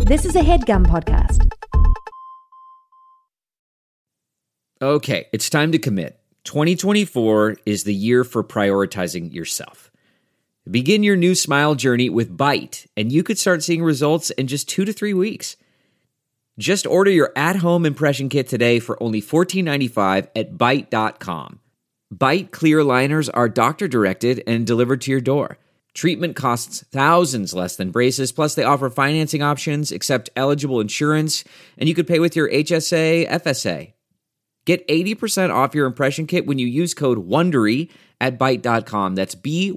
This is a HeadGum podcast. Okay, it's time to commit. 2024 is the year for prioritizing yourself. Begin your new smile journey with Byte, and you could start seeing results in just 2 to 3 weeks. Just order your at-home impression kit today for only $14.95 at Byte.com. Byte clear liners are doctor-directed and delivered to your door. Treatment costs thousands less than braces, plus they offer financing options, accept eligible insurance, and you could pay with your HSA, FSA. Get 80% off your impression kit when you use code WONDERY at Byte.com. That's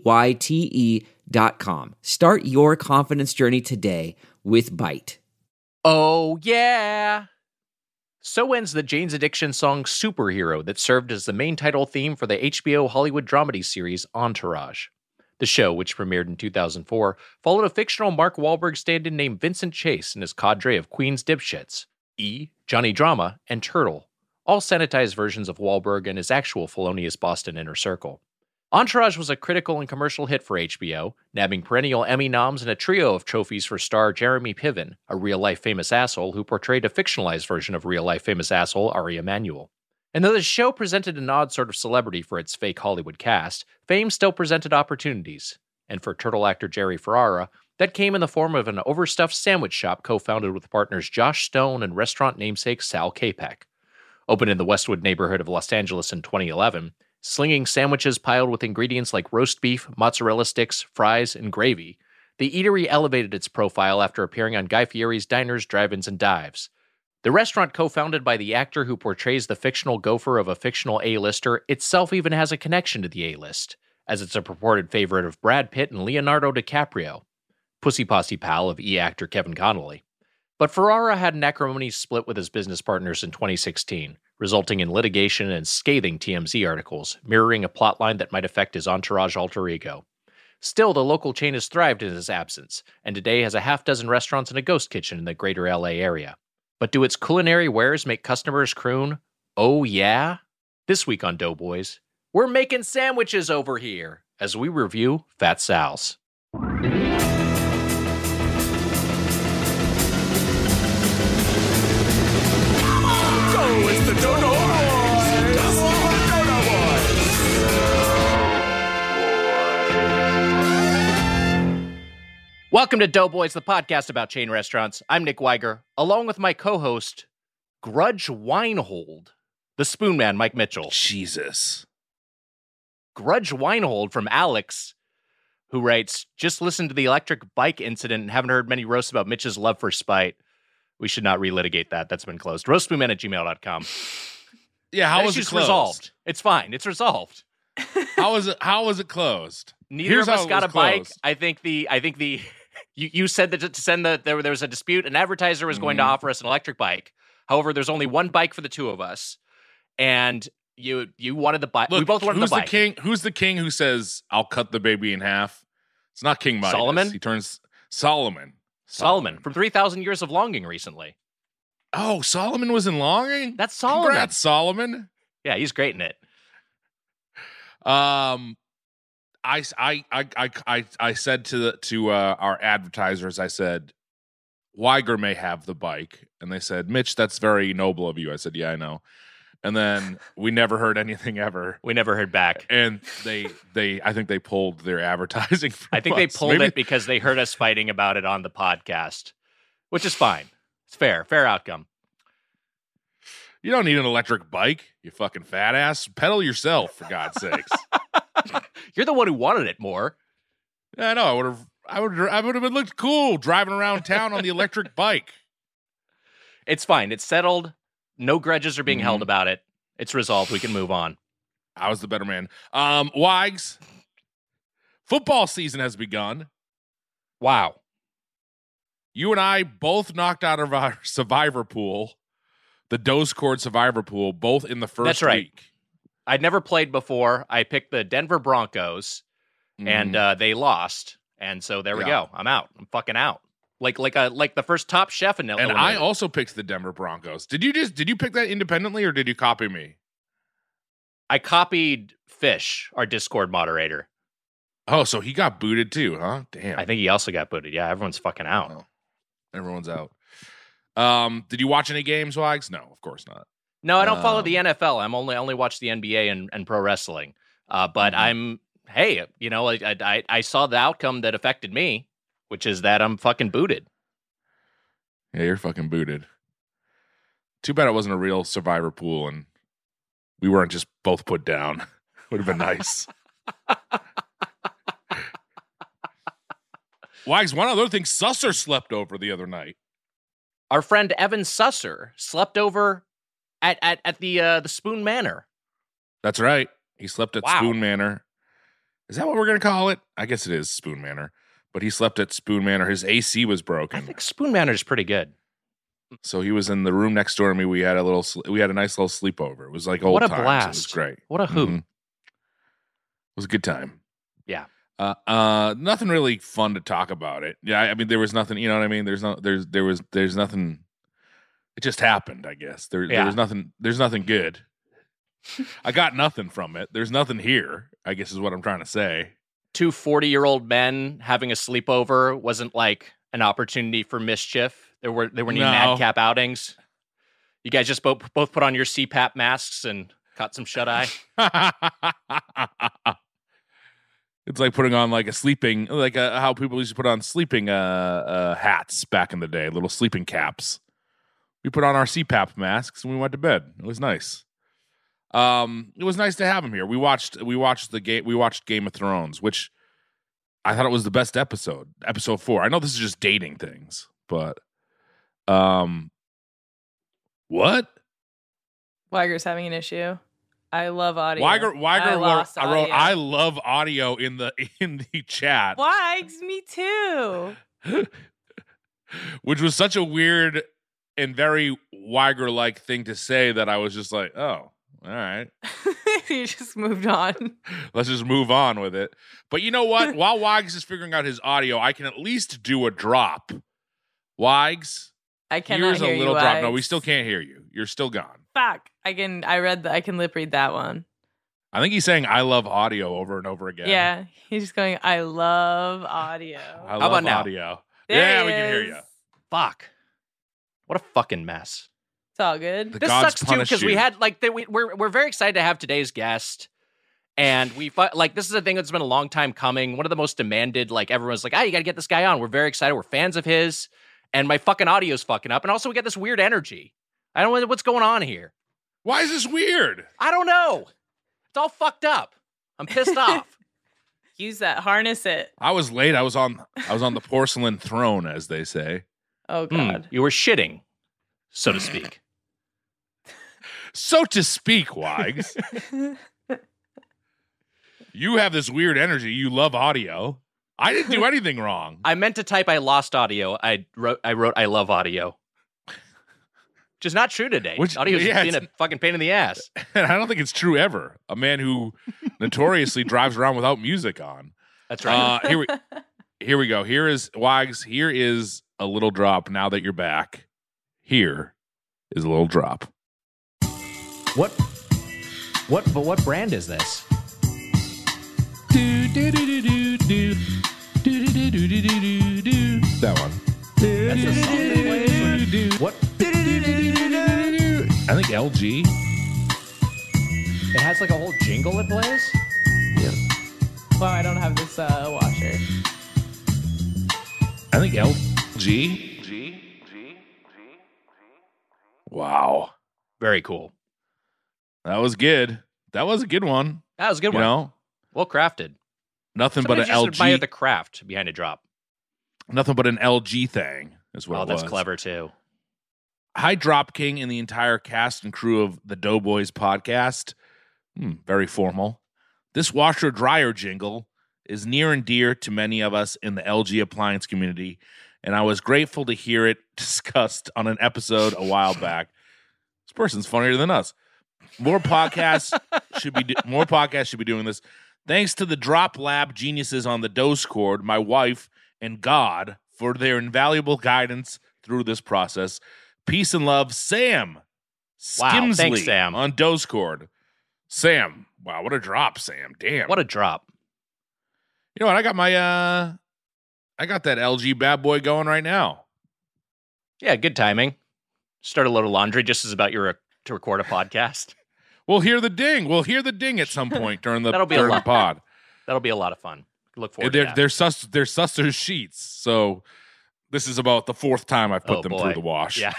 BYTE.com. Start your confidence journey today with Byte. Oh, yeah. So ends the Jane's Addiction song Superhero that served as the main title theme for the HBO Hollywood dramedy series Entourage. The show, which premiered in 2004, followed a fictional Mark Wahlberg stand-in named Vincent Chase and his cadre of Queens dipshits, E, Johnny Drama, and Turtle, all sanitized versions of Wahlberg and his actual felonious Boston inner circle. Entourage was a critical and commercial hit for HBO, nabbing perennial Emmy noms and a trio of trophies for star Jeremy Piven, a real-life famous asshole who portrayed a fictionalized version of real-life famous asshole Ari Emanuel. And though the show presented an odd sort of celebrity for its fake Hollywood cast, fame still presented opportunities. And for Turtle actor Jerry Ferrara, that came in the form of an overstuffed sandwich shop co-founded with partners Josh Stone and restaurant namesake Sal Capek. Opened in the Westwood neighborhood of Los Angeles in 2011, slinging sandwiches piled with ingredients like roast beef, mozzarella sticks, fries, and gravy, the eatery elevated its profile after appearing on Guy Fieri's Diners, Drive-Ins, and Dives. The restaurant, co-founded by the actor who portrays the fictional gopher of a fictional A-lister, itself even has a connection to the A-list, as it's a purported favorite of Brad Pitt and Leonardo DiCaprio, pussy posse pal of E-actor Kevin Connolly. But Ferrara had an acrimony split with his business partners in 2016, resulting in litigation and scathing TMZ articles, mirroring a plotline that might affect his Entourage alter ego. Still, the local chain has thrived in his absence, and today has a half-dozen restaurants and a ghost kitchen in the greater LA area. But do its culinary wares make customers croon, "Oh yeah"? This week on Doughboys, we're making sandwiches over here, as we review Fat Sal's. It's the Dodo Boys! Dodo Boys! Welcome to Doughboys, the podcast about chain restaurants. I'm Nick Weiger, along with my co-host, Grudge Winehold, the Spoon Man, Mike Mitchell. Jesus. Grudge Winehold from Alex, who writes, just listened to the electric bike incident and haven't heard many roasts about Mitch's love for Spite. We should not relitigate that. That's been closed. Roastspoonman@gmail.com. Yeah, how was it closed? Resolved. It's fine. It's resolved. How was it closed? Neither of us got a bike. I think the you said that to send there was a dispute. An advertiser was going to offer us an electric bike. However, there's only one bike for the two of us, and you wanted the bike. Look, we both wanted the bike. Who's the king who says, "I'll cut the baby in half"? It's not King Midas. Solomon. He turns Solomon. Solomon from 3,000 Years of Longing recently. Oh, Solomon was in Longing? That's Solomon. Congrats, Solomon. Yeah, he's great in it. I said to our advertisers, I said, Weiger may have the bike. And they said, Mitch, that's very noble of you. I said, yeah, I know. And then we never heard anything ever. We never heard back. And I think they pulled their advertising from I think us. they pulled it because they heard us fighting about it on the podcast, which is fine. It's fair outcome. You don't need an electric bike, you fucking fat ass. Pedal yourself, for God's sakes. You're the one who wanted it more. Yeah, I know. I would have been looked cool driving around town on the electric bike. It's fine. It's settled. No grudges are being held about it. It's resolved. We can move on. I was the better man. Wags, football season has begun. Wow. You and I both knocked out of our survivor pool, the Dosecord survivor pool, both in the first That's right. week. I'd never played before. I picked the Denver Broncos, and they lost. And so there we go. I'm out. I'm fucking out. Like the first Top Chef in Illinois. And I also picked the Denver Broncos. Did you pick that independently, or did you copy me? I copied Fish, our Discord moderator. Oh, so he got booted too, huh? Damn. I think he also got booted. Yeah, everyone's fucking out. Oh. Everyone's out. Did you watch any games, Wags? No, of course not. No, I don't follow the NFL. I only watch the NBA and pro wrestling. But hey, I saw the outcome that affected me, which is that I'm fucking booted. Yeah, you're fucking booted. Too bad it wasn't a real survivor pool and we weren't just both put down. Would have been nice. Wags, one other thing, Susser slept over the other night. Our friend Evan Susser slept over at the Spoon Manor. That's right. He slept at Spoon Manor. Is that what we're going to call it? I guess it is Spoon Manor. But he slept at Spoon Manor. His AC was broken. I think Spoon Manor is pretty good. So he was in the room next door to me. We had a nice little sleepover. It was like old times. What a blast. It was great. What a hoot. Mm-hmm. It was a good time. Yeah. Nothing really fun to talk about it. Yeah, I mean, there was nothing, you know what I mean? There's nothing. It just happened, I guess. There was nothing, there's nothing good. I got nothing from it. There's nothing here, I guess is what I'm trying to say. 2 40-year-old men having a sleepover wasn't like an opportunity for mischief. There were any madcap outings. You guys just both put on your CPAP masks and caught some shut eye. It's like putting on like a sleeping, like how people used to put on sleeping hats back in the day, little sleeping caps. We put on our CPAP masks and we went to bed. It was nice. It was nice to have him here. We watched Game of Thrones, which I thought it was the best episode 4. I know this is just dating things, but what? Weiger's having an issue. I love audio. Weiger wrote, I love audio in the chat. Wags, me too. Which was such a weird and very Weiger-like thing to say that I was just like, oh, all right. You just moved on. Let's just move on with it. But you know what? While Wags is figuring out his audio, I can at least do a drop. Wags, I cannot hear you. Here's a little drop. No, we still can't hear you. You're still gone. Fuck. I can lip read that one. I think he's saying I love audio over and over again. Yeah. He's just going, I love audio. How about now? Audio. Yeah, we can hear you. Fuck. What a fucking mess. It's all good. This sucks too because we had we're very excited to have today's guest, and this is a thing that's been a long time coming. One of the most demanded. Like everyone's like, you got to get this guy on. We're very excited. We're fans of his, and my fucking audio's fucking up, and also we get this weird energy. I don't know what's going on here. Why is this weird? I don't know. It's all fucked up. I'm pissed off. Use that. Harness it. I was late. I was on the porcelain throne, as they say. Oh God. You were shitting, so to speak. So to speak, Wags. You have this weird energy. You love audio. I didn't do anything wrong. I meant to type I lost audio. I wrote I love audio. Which is not true today. Audio's being a fucking pain in the ass. And I don't think it's true ever. A man who notoriously drives around without music on. That's right. Here we go. Here is Wags. Here is a little drop now that you're back. Here is a little drop. What brand is this? That one. That's the song that plays? What? I think LG. It has like a whole jingle it plays? Yeah. Wow, I don't have this washer. I think LG. Wow. Very cool. That was good. That was a good one. That was a good one. You know? Well crafted. Nothing Sometimes but an LG. Admire the craft behind a drop. Nothing but an LG thing is what it was. Oh, that's clever too. Hi, Drop King and the entire cast and crew of the Doughboys podcast. Very formal. This washer dryer jingle is near and dear to many of us in the LG appliance community, and I was grateful to hear it discussed on an episode a while back. This person's funnier than us. More podcasts should be doing this. Thanks to the Drop Lab geniuses on the Discord, my wife, and God for their invaluable guidance through this process. Peace and love, Sam Skimsley. Wow, thanks, Sam. On Discord. Sam, wow, what a drop, Sam. Damn. What a drop. You know what? I got that LG bad boy going right now. Yeah, good timing. Start a load of laundry just as about to record a podcast. We'll hear the ding. We'll hear the ding at some point during the, That'll be a during the lot. pod. That'll be a lot of fun. Look forward to that. They're Susser's sheets. So this is about the fourth time I've put them boy. through the wash. Yeah.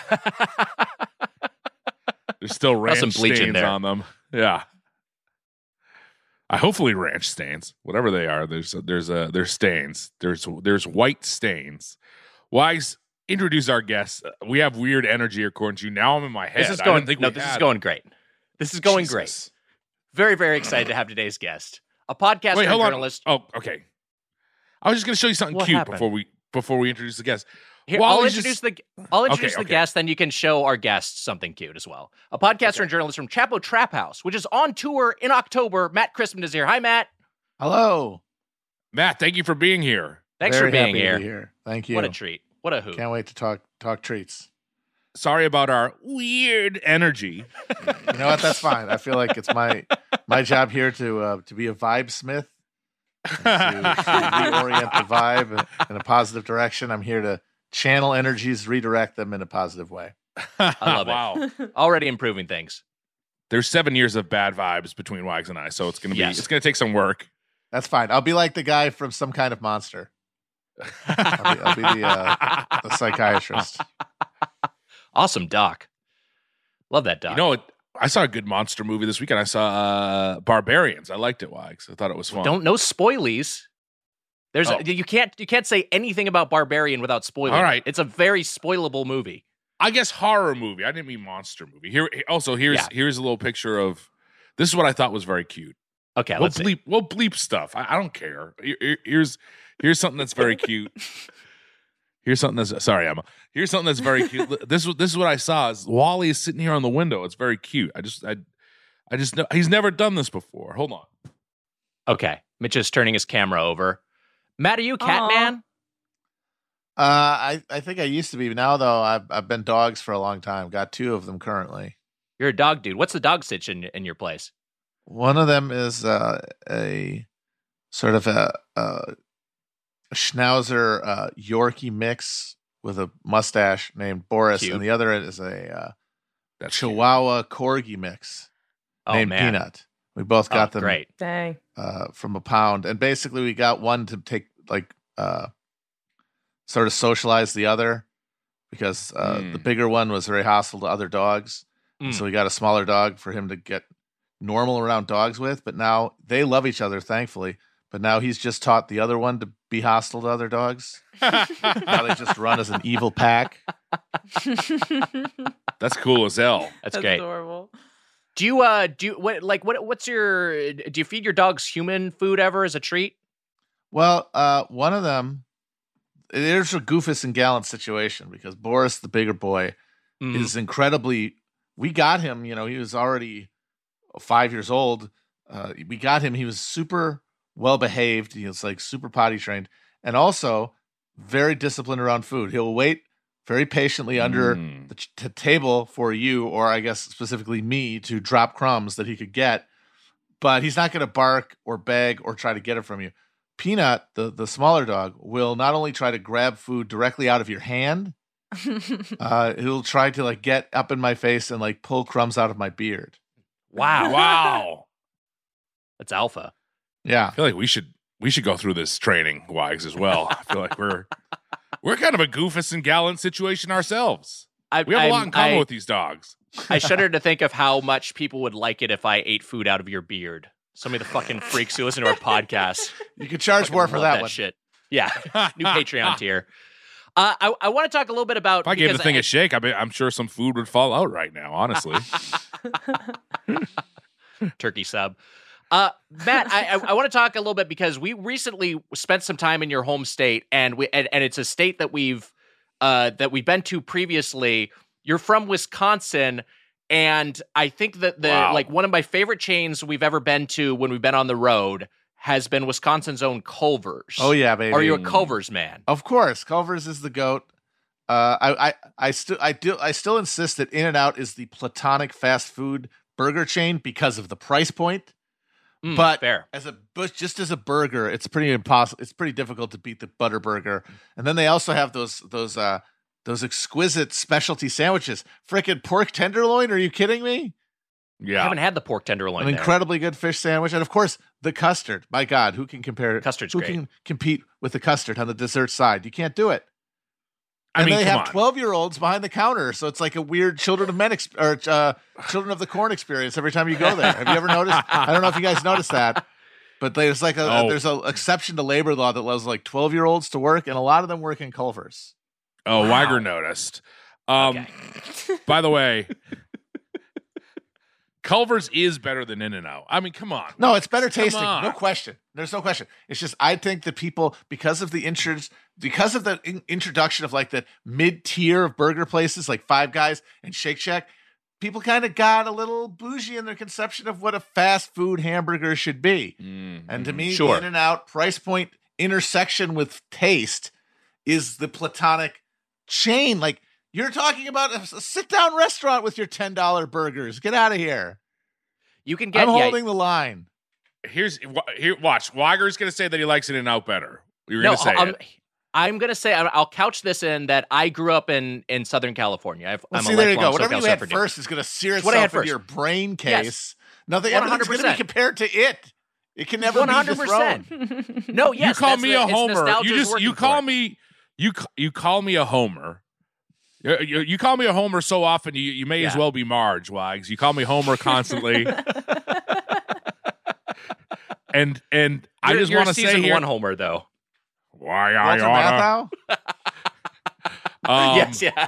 There's still ranch some bleach in stains there. on them. Yeah. Hopefully ranch stains, whatever they are. There's stains. There's white stains. Wise, introduce our guests. We have weird energy according to you. Now I'm in my head. This is I going. didn't think No, we this had is going great. This is going Jesus. great. Very, very excited to have today's guest, a podcaster Wait, and hold on. journalist. Oh, okay. I was just going to show you something What cute happened? before we introduce the guest. Here, While I'll he's introduce just- the Okay. guest, then you can show our guests something cute as well. A podcaster and journalist from Chapo Trap House, which is on tour in October. Matt Crispin is here. Hi, Matt. Hello. Matt, thank you for being here. Thanks Very for being happy here. to be here. Thank you. What a treat. What a hoot. Can't wait to talk treats. Sorry about our weird energy. You know what? That's fine. I feel like it's my job here to be a vibe smith, and to reorient the vibe in a positive direction. I'm here to channel energies, redirect them in a positive way. I love it. Wow. Already improving things. There's 7 years of bad vibes between Wags and I, so it's gonna be Yes. it's gonna take some work. That's fine. I'll be like the guy from Some Kind of Monster. I'll be the psychiatrist. Awesome doc. Love that doc. You know, I saw a good monster movie this weekend. I saw Barbarians. I liked it, Wags. I thought it was fun. Don't no spoilies. There's Oh. you can't say anything about Barbarian without spoiling. All right. It's a very spoilable movie. I guess horror movie. I didn't mean monster movie. Here's Yeah. here's a little picture of. This is what I thought was very cute. Okay, We'll let's see. bleep stuff. I don't care. Here's something that's very cute. Here's something that's sorry, Emma. Here's something that's very cute. This is what I saw. Is Wally is sitting here on the window. It's very cute. I just know he's never done this before. Hold on. Okay, Mitch is turning his camera over. Matt, are you a cat Aw. man? I think I used to be. Now though, I've been dogs for a long time. Got 2 of them currently. You're a dog dude. What's the dog stitch in your place? One of them is a sort of a Schnauzer Yorkie mix with a mustache named Boris, Cute. and the other is a That's cute. Chihuahua Corgi mix Oh named man, Peanut. We both Oh, got them great. Dang. from a pound, and basically we got one to take sort of socialize the other because the bigger one was very hostile to other dogs. And Mm. so we got a smaller dog for him to get normal around dogs with, but now they love each other, thankfully. But now he's just taught the other one to be hostile to other dogs. Now they just run as an evil pack. That's cool as hell. That's great. Adorable. Do you what's your do you feed your dogs human food ever as a treat? Well, one of them, there's a Goofus and Gallant situation because Boris, the bigger boy, Mhm. is incredibly. We got him, he was already 5 years old. We got him. He was super well behaved. He was like super potty trained and also very disciplined around food. He'll wait very patiently under the table for you, or I guess specifically me, to drop crumbs that he could get. But he's not going to bark or beg or try to get it from you. Peanut, the smaller dog, will not only try to grab food directly out of your hand, he'll try to like get up in my face and like pull crumbs out of my beard. Wow, Wow. that's alpha. Yeah. I feel like we should go through this training, Wags, as well. I feel like we're kind of a Goofus and Gallant situation ourselves. We have a lot in common with these dogs. I shudder to think of how much people would like it if I ate food out of your beard. Some of the fucking freaks who listen to our podcast. You could charge fucking more for love that one. shit. Yeah, new Patreon tier. I want to talk a little bit about. If I gave the because thing a shake, I'm sure some food would fall out right now, honestly. turkey sub. Matt, I want to talk a little bit because we recently spent some time in your home state, and it's a state that we've been to previously. You're from Wisconsin, and I think that Wow. like one of my favorite chains we've ever been to when we've been on the road has been Wisconsin's own Culver's. Oh yeah, baby. Are you a Culver's man? Of course, Culver's is the goat. I still insist that In-N-Out is the platonic fast food burger chain because of the price point. But fair. just as a burger, it's pretty impossible. It's pretty difficult to beat the Butter Burger. And then they also have those those exquisite specialty sandwiches. Frickin' pork tenderloin? Are you kidding me? I Yeah. haven't had the pork tenderloin. An there. incredibly good fish sandwich, and of course the custard. My God, who can compare? Custard's who great. can compete with the custard on the dessert side? You can't do it. I And mean, they come have on. 12-year-olds behind the counter, so it's like a weird Children of Men Children of the Corn experience every time you go there. Have you ever noticed? I don't know if you guys noticed that, but there's like Oh. there's an exception to labor law that allows like 12-year-olds to work, and a lot of them work in Culver's. Oh, Wow. Weiger noticed. Okay. By the way, Culver's is better than In-N-Out. I mean, come on. No, it's better Come tasting. on. No question. There's no question. It's just I think that people, because of the introduction of like the mid-tier of burger places like Five Guys and Shake Shack, people kind of got a little bougie in their conception of what a fast food hamburger should be. And to me, Sure. the In-N-Out price point intersection with taste is the platonic chain. Like, you're talking about a sit-down restaurant with your $10 burgers. Get out of here. You can get I'm holding the line. Here, watch. Weiger's going to say that he likes In-N-Out better. You're no. going to say it. I'm gonna say I'll couch this in that I grew up in Southern California. I'm See, a there you lifelong go. Whatever SoCal you had surfer dude. first is going to sear It's what I had itself into first. your brain case. Yes. Nothing. Everything's going to be 100%. compared to it. It can never be dethroned. 100%. No, yes. you call that's me the- a it's homer. nostalgia's working You for call it. me you call me a homer. You call me a homer so often you may as Yeah. well be Marge, Wags. You call me Homer constantly. and I just You're want to say season here, one homer though. why I Walter oughta. Matthau? Yes, yeah.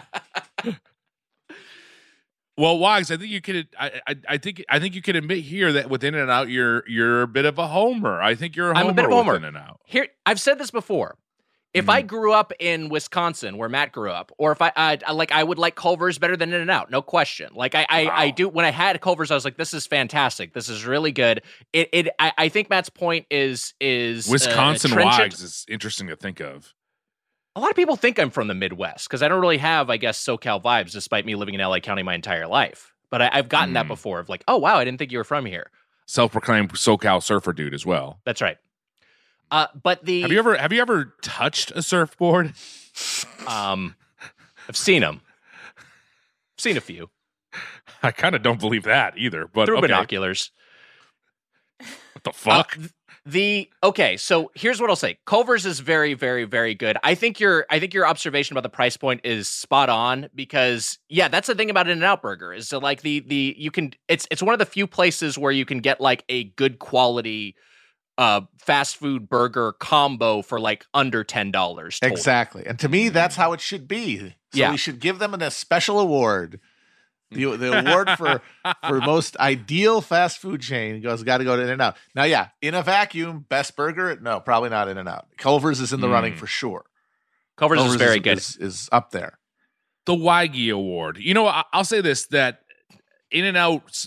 Well, Wags, I think you could. I think you could admit here that with In-N-Out, you're a bit of a homer. I think you're a homer. I'm a bit of a homer. with In-N-Out. Here, I've said this before. If I grew up in Wisconsin, where Matt grew up, or if I would like Culver's better than In-N-Out, no question. Like I do. When I had Culver's, I was like, this is fantastic. This is really good. I think Matt's point is Wisconsin trenchant. Wags is interesting to think of. A lot of people think I'm from the Midwest because I don't really have, I guess, SoCal vibes, despite me living in LA County my entire life. But I've gotten that before of like, oh wow, I didn't think you were from here. Self-proclaimed SoCal surfer dude as well. That's right. But the Have you ever touched a surfboard? I've seen them. Seen a few I kind of don't believe that either. But through okay. binoculars. What the fuck? Okay, so here's what I'll say. Culver's is very, very, very good. I think your observation about the price point is spot on because that's the thing about In-N-Out Burger is that like it's one of the few places where you can get like a good quality fast food burger combo for like under $10. Exactly. And to me, that's how it should be. So Yeah. we should give them a special award. The award for most ideal fast food chain got to go to In-N-Out. Now, in a vacuum, best burger? No, probably not In-N-Out. Culver's is in the running for sure. Culver's is very good. Is up there. The Waggy Award. You know, I'll say this: that In-N-Out.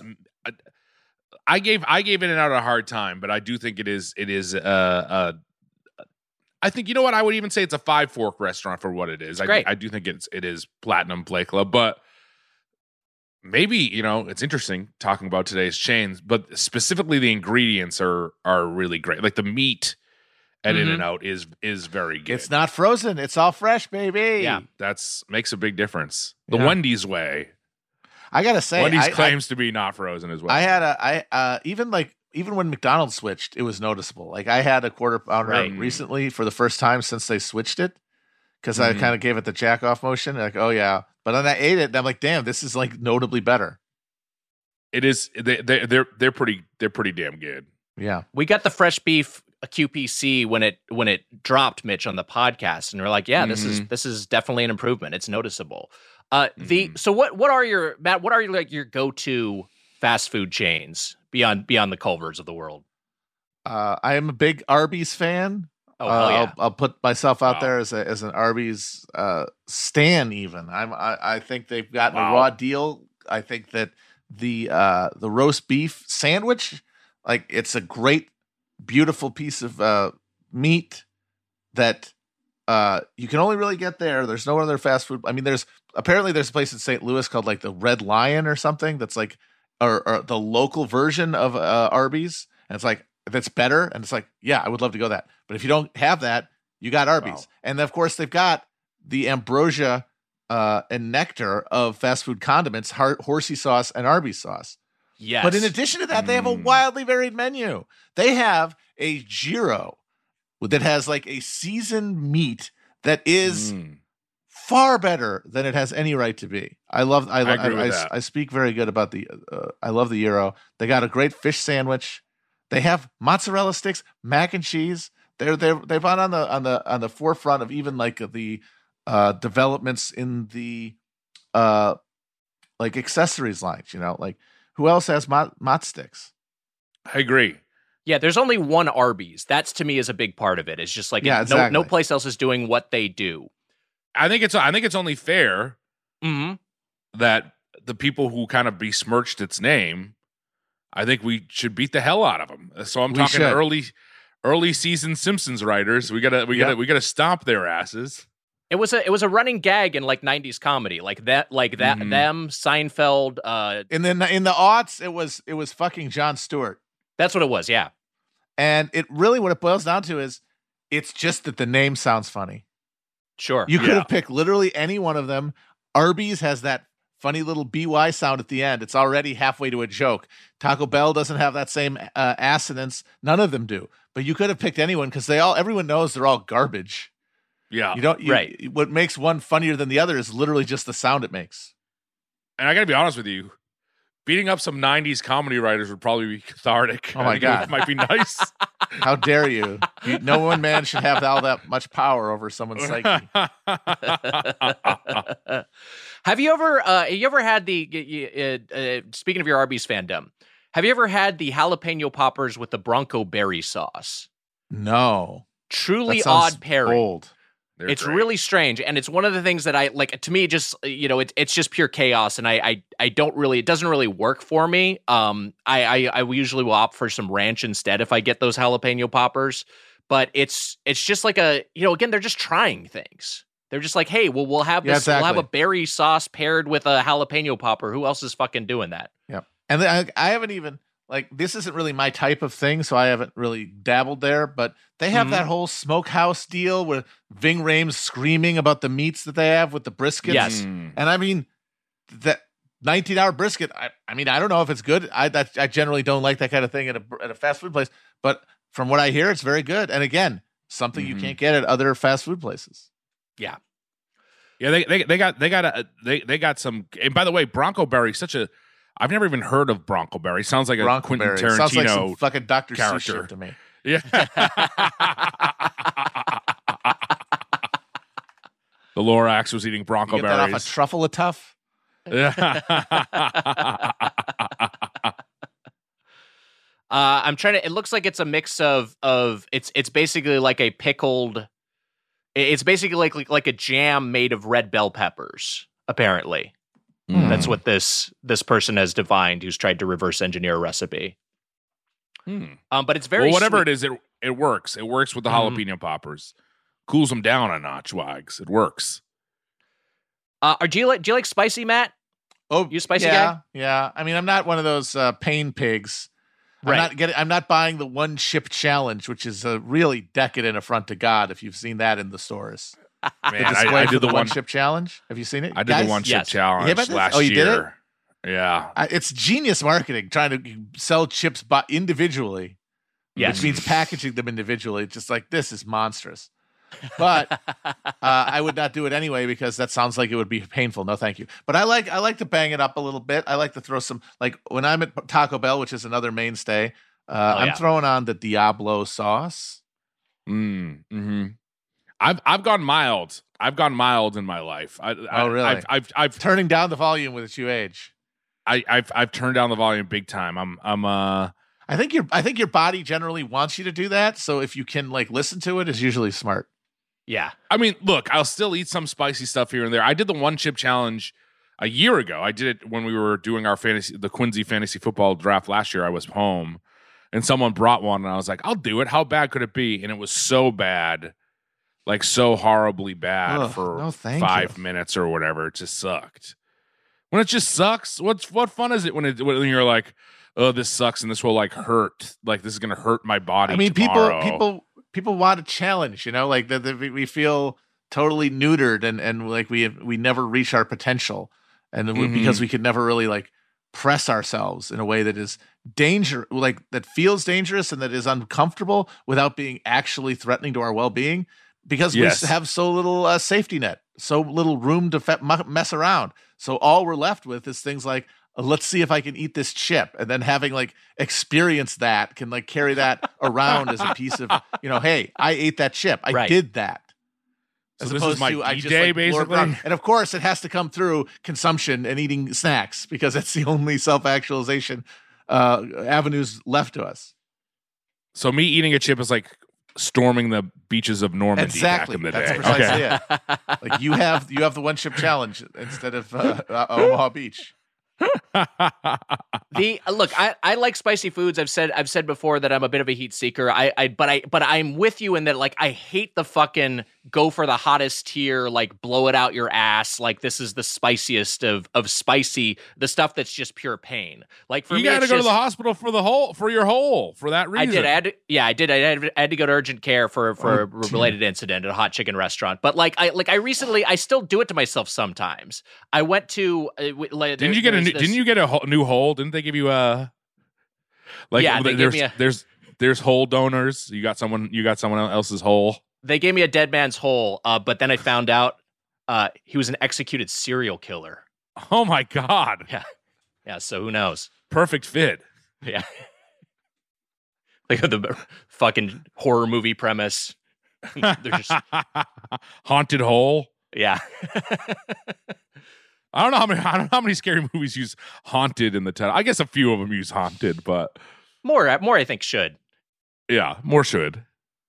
I gave In-N-Out a hard time, but I do think it is. I think, you know what? I would even say it's a 5-fork restaurant for what it is. Great. I do think it is Platinum Play Club, but maybe, it's interesting talking about today's chains, but specifically the ingredients are really great. Like the meat at In-N-Out is very good. It's not frozen. It's all fresh, baby. Yeah. That's makes a big difference. The Yeah. Wendy's way. I got to say, Wendy's claims to be not frozen as well. I had even when McDonald's switched, it was noticeable. Like I had a quarter pounder Right. recently for the first time since they switched it because I kind of gave it the jack off motion. Like, oh yeah, but then I ate it and I'm like, damn, this is like notably better. It is. They're pretty damn good. Yeah, We got the fresh beef QPC when it dropped, Mitch, on the podcast, and we're like, this is definitely an improvement. It's noticeable. So what are your go-to fast food chains beyond the Culver's of the world? I am a big Arby's fan. Oh hell yeah. I'll put myself out Wow. there as an Arby's stan. Even I think they've gotten Wow. a raw deal. I think that the roast beef sandwich, like it's a great, beautiful piece of meat that you can only really get there. There's no other fast food. I mean, there's a place in St. Louis called like the Red Lion or something. That's like or the local version of Arby's, and it's like that's better. And it's like, yeah, I would love to go that. But if you don't have that, you got Arby's, Wow. and of course they've got the Ambrosia and nectar of fast food condiments, horsey sauce and Arby's sauce. Yes. But in addition to that, they have a wildly varied menu. They have a gyro that has like a seasoned meat that is far better than it has any right to be. I speak very good about I love the gyro. They got a great fish sandwich. They have mozzarella sticks, mac and cheese. They've been on the forefront of even like the developments in the like accessories lines. Like who else has mozz sticks? I agree. Yeah, there's only one Arby's. That's to me is a big part of it. It's just like exactly. no place else is doing what they do. I think it's only fair that the people who kind of besmirched its name, I think we should beat the hell out of them. So I'm talking early season Simpsons writers. We gotta stomp their asses. It was a running gag in like 90s comedy, like that them Seinfeld. In the aughts, it was fucking Jon Stewart. That's what it was, yeah. And it really what it boils down to is it's just that the name sounds funny. Sure. You could have picked literally any one of them. Arby's has that funny little BY sound at the end. It's already halfway to a joke. Taco Bell doesn't have that same assonance. None of them do. But you could have picked anyone because everyone knows they're all garbage. Yeah. Right. What makes one funnier than the other is literally just the sound it makes. And I got to be honest with you, beating up some 90s comedy writers would probably be cathartic. Oh my God. It might be nice. How dare you? No one man should have all that much power over someone's psyche. Have you ever had the speaking of your Arby's fandom, have you ever had the jalapeno poppers with the Bronco berry sauce? No. Truly odd pairing. Bold. It's great. Really strange, and it's one of the things that I like. To me, just it's just pure chaos, and I don't really. It doesn't really work for me. I usually will opt for some ranch instead if I get those jalapeno poppers. But it's just like again, they're just trying things. They're just like, hey, well, we'll have this. Exactly. We'll have a berry sauce paired with a jalapeno popper. Who else is fucking doing that? Yeah, and I haven't even. Like, this isn't really my type of thing, so I haven't really dabbled there. But they have that whole smokehouse deal where Ving Rhames screaming about the meats that they have with the briskets. Yes. And I mean, that 19-hour brisket, I mean, I don't know if it's good. I generally don't like that kind of thing at a fast food place. But from what I hear, it's very good. And again, something you can't get at other fast food places. Yeah. Yeah, they got some. And by the way, Bronco Berry, I've never even heard of Bronco Berry. Sounds like a Quentin Tarantino sounds like some fucking Dr. Seuss character shit to me. Yeah. The Lorax was eating Bronco You get that berries. off a truffle of tough? I'm trying to. It looks like it's a mix of it's basically like a pickled. It's basically like a jam made of red bell peppers. Apparently, that's what this person has divined. Who's tried to reverse engineer a recipe. But it's very whatever sweet. it is, it works. It works with the jalapeno poppers. Cools them down a notch, Wags. It works. Do you like spicy, Matt? Oh, you a spicy guy? Yeah. I mean, I'm not one of those pain pigs. Right. I'm not buying the one chip challenge, which is a really decadent affront to God. If you've seen that in the stores, Man, I did the one chip challenge. Have you seen it? I did the one chip challenge last you year. Did it? Yeah, it's genius marketing trying to sell chips individually. Yes. Which means packaging them individually. It's just like, this is monstrous. But I would not do it anyway because that sounds like it would be painful. No, thank you. But I like to bang it up a little bit. I like to throw some, like when I'm at Taco Bell, which is another mainstay, I'm throwing on the Diablo sauce. Mm-hmm. I've gone mild. I've gone mild in my life. Really? I've turning down the volume with its age. I've turned down the volume big time. I think your body generally wants you to do that. So if you can like listen to it, it's usually smart. Yeah. I mean, look, I'll still eat some spicy stuff here and there. I did the one chip challenge a year ago. I did it when we were doing the Quincy fantasy football draft last year. I was home and someone brought one and I was like, I'll do it. How bad could it be? And it was so bad, like so horribly bad for 5 minutes or whatever. It just sucked. When it just sucks, what fun is it when you're like, oh, this sucks and this will like hurt. Like this is going to hurt my body. I mean, tomorrow. people want a challenge, you know, like we feel totally neutered and like we never reach our potential, and because we could never really like press ourselves in a way that is that feels dangerous and that is uncomfortable without being actually threatening to our well-being, because we have so little safety net, so little room to mess around. So all we're left with is things like, let's see if I can eat this chip, and then having like experienced that can like carry that around as a piece of, hey, I ate that chip. I did that. As so opposed to I just like basically. And of course it has to come through consumption and eating snacks, because that's the only self-actualization avenues left to us. So me eating a chip is like storming the beaches of Normandy back in the day. That's precisely it. Like you have the one chip challenge instead of Omaha Beach. Look, I like spicy foods. I've said before that I'm a bit of a heat seeker. But I'm with you in that, like, I hate the fucking go for the hottest tier, like blow it out your ass, like this is the spiciest of spicy, the stuff that's just pure pain. Like for me, you got to go to the hospital for that reason. I did. I had to go to urgent care for a related incident at a hot chicken restaurant. But I recently, I still do it to myself sometimes. I went to didn't you get a new hole? Didn't they give you a there's hole donors? You got someone else's hole. They gave me a dead man's hole, but then I found out he was an executed serial killer. Oh my God. Yeah. So who knows? Perfect fit. Yeah. Like the fucking horror movie premise. They're just haunted hole. Yeah. I don't know how many scary movies use haunted in the title. I guess a few of them use haunted, but more I think should. Yeah, more should.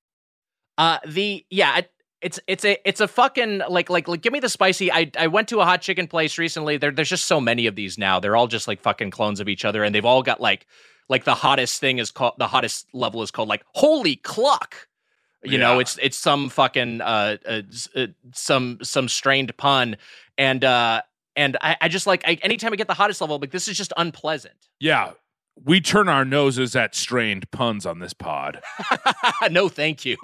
It's a fucking like give me the spicy. I went to a hot chicken place recently. There's just so many of these now. They're all just like fucking clones of each other, and they've all got like the hottest thing is called, the hottest level is called like holy cluck. You know, it's some fucking some strained pun, and I just like anytime I get the hottest level, like this is just unpleasant. Yeah. We turn our noses at strained puns on this pod. No, thank you.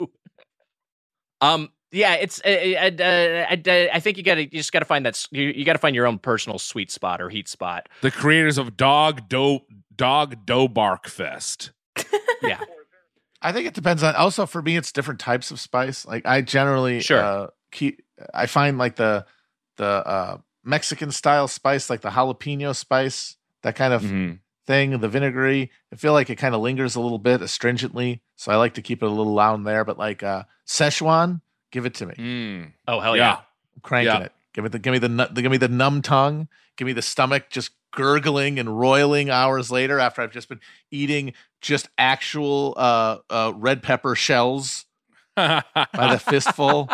Yeah, it's. I think you just gotta find that. You gotta find your own personal sweet spot or heat spot. The creators of Dog Dough Bark Fest. Yeah, I think it depends on. Also, for me, it's different types of spice. Like I generally I find like the Mexican style spice, like the jalapeno spice, that kind of thing, the vinegary, I feel like it kind of lingers a little bit astringently, so I like to keep it a little loud there. But like Szechuan, give it to me. Oh hell yeah, I'm cranking it. Give me the numb tongue. Give me the stomach just gurgling and roiling hours later after I've just been eating just actual red pepper shells by the fistful.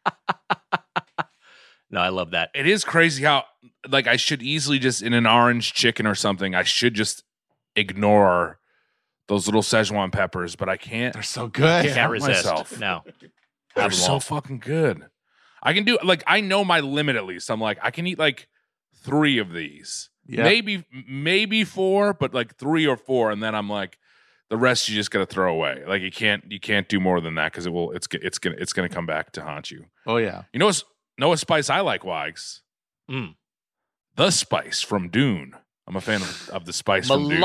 No, I love that. It is crazy how, like, I should easily just, in an orange chicken or something, I should just ignore those little Szechuan peppers, but I can't. They're so good. I can't resist. Myself. No. They're so fucking good. I can do, like, I know my limit at least. I'm like, I can eat, like, 3 of these. Yeah. Maybe 4, but, like, 3 or 4, and then I'm like, the rest you just got to throw away. Like, you can't do more than that because it's gonna come back to haunt you. Oh, yeah. You know what spice I like, Wags? The spice from Dune. I'm a fan of the spice from Dune.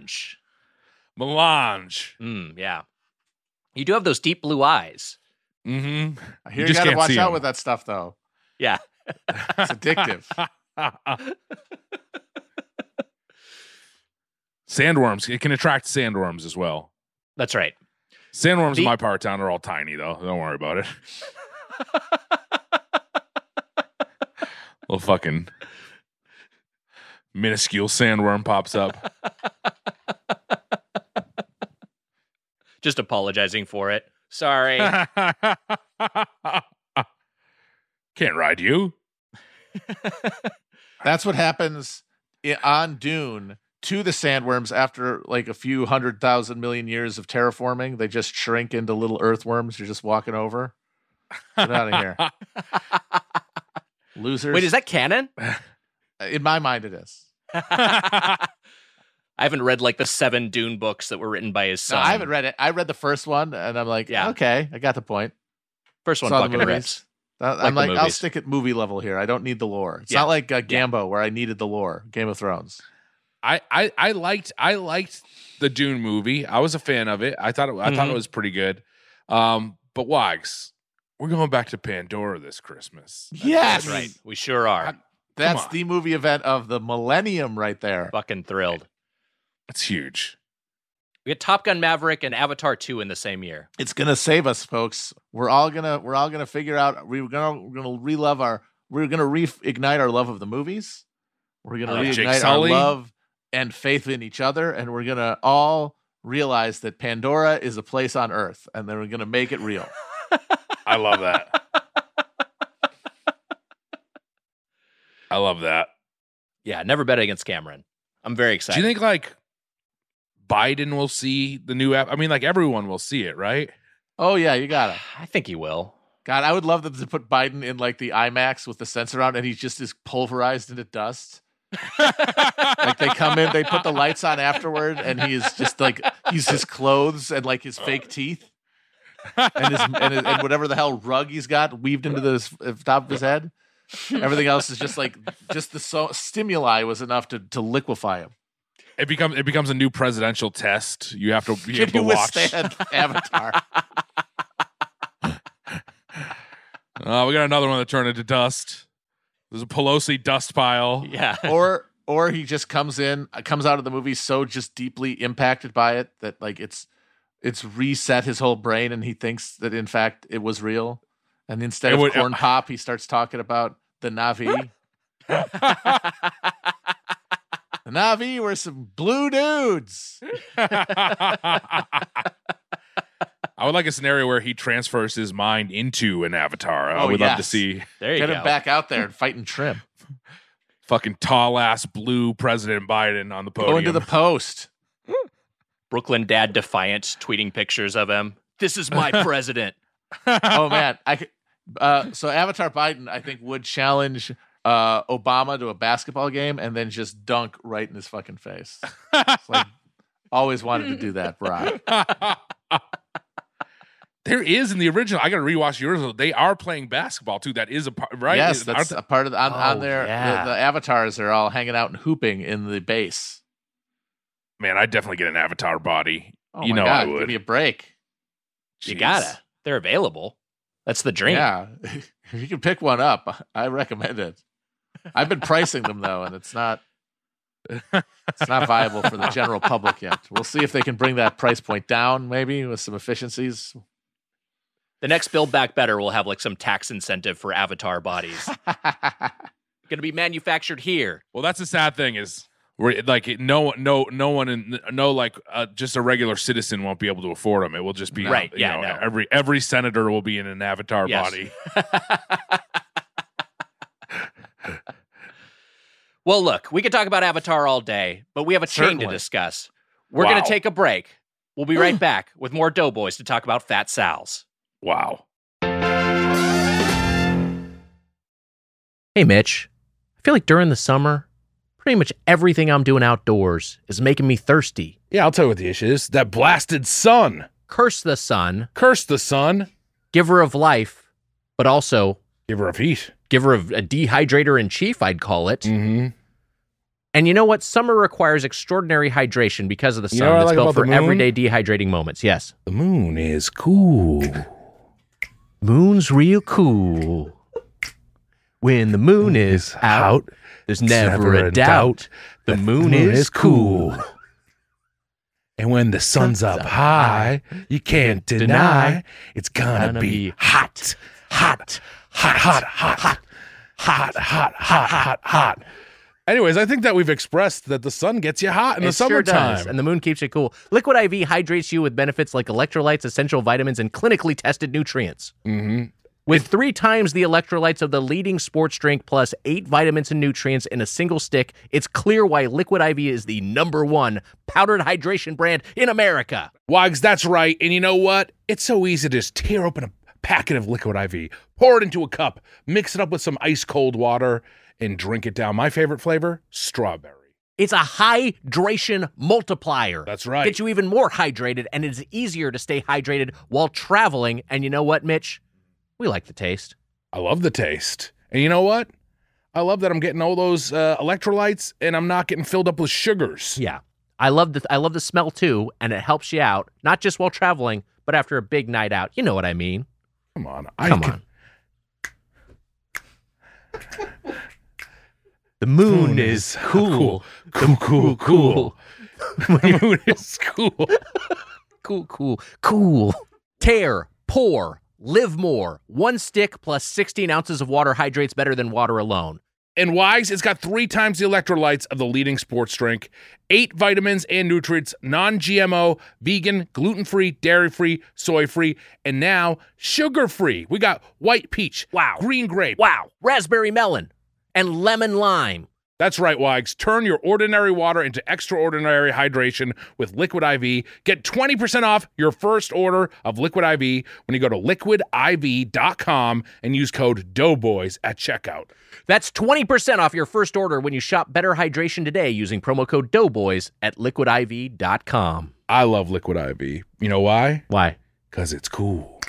Melange. Yeah. You do have those deep blue eyes. Mm-hmm. I hear you gotta watch out with that stuff, though. Yeah. It's addictive. Sandworms. It can attract sandworms as well. That's right. Sandworms in my part of town are all tiny, though. Don't worry about it. Little fucking minuscule sandworm pops up. Just apologizing for it. Sorry. Can't ride you. That's what happens on Dune to the sandworms after like a few 100,000 million years of terraforming. They just shrink into little earthworms you're just walking over. Get out of here. Losers. Wait, is that canon? In my mind, it is. I haven't read like the 7 Dune books that were written by his son. No, I haven't read it. I read the first one, and I'm like, okay, I got the point. First one fucking rips. I'm the like, I'll movies. stick at movie level here. I don't need the lore. It's Yeah. not like Gambo where I needed the lore. Game of Thrones. I liked the Dune movie. I was a fan of it. I thought it was pretty good. But Wags, we're going back to Pandora this Christmas. Yes, That's right. We sure are. That's on. the movie event of the millennium right there. Fucking thrilled. That's huge. We had Top Gun Maverick and Avatar 2 in the same year. It's gonna save us, folks. We're all gonna figure out. We're gonna reignite our love of the movies. We're gonna Jake reignite our Sully. love and faith in each other, and we're gonna all realize that Pandora is a place on Earth, and then we're gonna make it real. I love that. I love that. Yeah, never bet against Cameron. I'm very Do excited. you think like Biden will see the new app? I mean, like everyone will see it, right? Oh yeah, you gotta. I think he will. God, I would love them to put Biden in like the IMAX with the sensor on, and he just is pulverized into dust. Like they come in, they put the lights on afterward, and he is just like he's his clothes and like his fake teeth and and whatever the hell rug he's got weaved into the top of his head. Everything else is just like the stimuli was enough to liquefy him. It becomes a new presidential test. You have to be Can able you to watch. withstand Avatar? We got another one that turned into dust. There's a Pelosi dust pile. Yeah. or he just comes out of the movie so just deeply impacted by it that like it's reset his whole brain, and he thinks that in fact it was real. And instead of corn pop, he starts talking about the Na'vi. The Na'vi were some blue dudes. I would like a scenario where he transfers his mind into an avatar. I would love to yes. see There you Get go. him back out there and fighting trim. fucking tall ass blue President Biden on the podium. Go into the post. Brooklyn Dad Defiant tweeting pictures of him. This is my president. Oh man, so Avatar Biden, I think, would challenge Obama to a basketball game and then just dunk right in his fucking face. It's like, always wanted to do that, Brock. There is in the original. I got to rewatch the original. They are playing basketball too. That is a part, right? Yes, that's a part of on Oh, there. yeah. The avatars are all hanging out and hooping in the base. Man, I'd definitely get an avatar body. Oh You my know God, I would. Give me a break. You Jeez. gotta. They're available. That's the dream. Yeah, if you can pick one up, I recommend it. I've been pricing them though, and it's not viable for the general public yet. We'll see if they can bring that price point down, maybe with some efficiencies. The next Build Back Better will have like some tax incentive for avatar bodies. Going to be manufactured here. Well, that's the sad thing is we're like no one just a regular citizen won't be able to afford them. It will just be Right, you yeah, know, no. every senator will be in an avatar Yes. body. Well, look, we could talk about Avatar all day, but we have a chain to Certainly. discuss. We're going Wow. to take a break. We'll be right back with more Doughboys to talk about Fat Sal's. Wow. Hey, Mitch. I feel like during the summer, pretty much everything I'm doing outdoors is making me thirsty. Yeah, I'll tell you what the issue is. That blasted sun. Curse the sun, Curse the sun. giver of life, but also Give her a heat. giver of a dehydrator in chief, I'd call it. Mm-hmm. And you know what? Summer requires extraordinary hydration because of the sun You know what I that's like built about the for moon? everyday dehydrating moments. Yes. The moon is cool. Moon's real cool. When the moon is out, there's never a doubt. The moon is cool. And when the sun's up high, you can't deny it's gonna be hot, hot, hot, hot, hot, hot, hot, hot, hot, hot, hot. Anyways, I think that we've expressed that the sun gets you hot in the It sure does, summertime. and the moon keeps you cool. Liquid IV hydrates you with benefits like electrolytes, essential vitamins, and clinically tested nutrients. Mm-hmm. With 3 times the electrolytes of the leading sports drink plus 8 vitamins and nutrients in a single stick, it's clear why Liquid IV is the #1 powdered hydration brand in America. Wags, that's right. And you know what? It's so easy to just tear open a packet of Liquid IV, pour it into a cup, mix it up with some ice cold water, and drink it down. My favorite flavor? Strawberry. It's a hydration multiplier. That's right. Gets you even more hydrated, and it's easier to stay hydrated while traveling. And you know what, Mitch? We like the taste. I love the taste. And you know what? I love that I'm getting all those electrolytes and I'm not getting filled up with sugars. Yeah. I love the smell too, and it helps you out, not just while traveling, but after a big night out. You know what I mean. Come on. Come on. The moon is cool. Cool. The moon is cool. Cool. Tear, pour, live more. 1 stick plus 16 ounces of water hydrates better than water alone. And Wags, it's got 3 times the electrolytes of the leading sports drink, 8 vitamins and nutrients, non-GMO, vegan, gluten-free, dairy-free, soy-free, and now sugar-free. We got white peach, Wow. green grape. Wow. Raspberry melon and lemon lime. That's right, Wags. Turn your ordinary water into extraordinary hydration with Liquid IV. Get 20% off your first order of Liquid IV when you go to liquidiv.com and use code Doughboys at checkout. That's 20% off your first order when you shop Better Hydration today using promo code Doughboys at liquidiv.com. I love Liquid IV. You know why? Why? Because it's cool.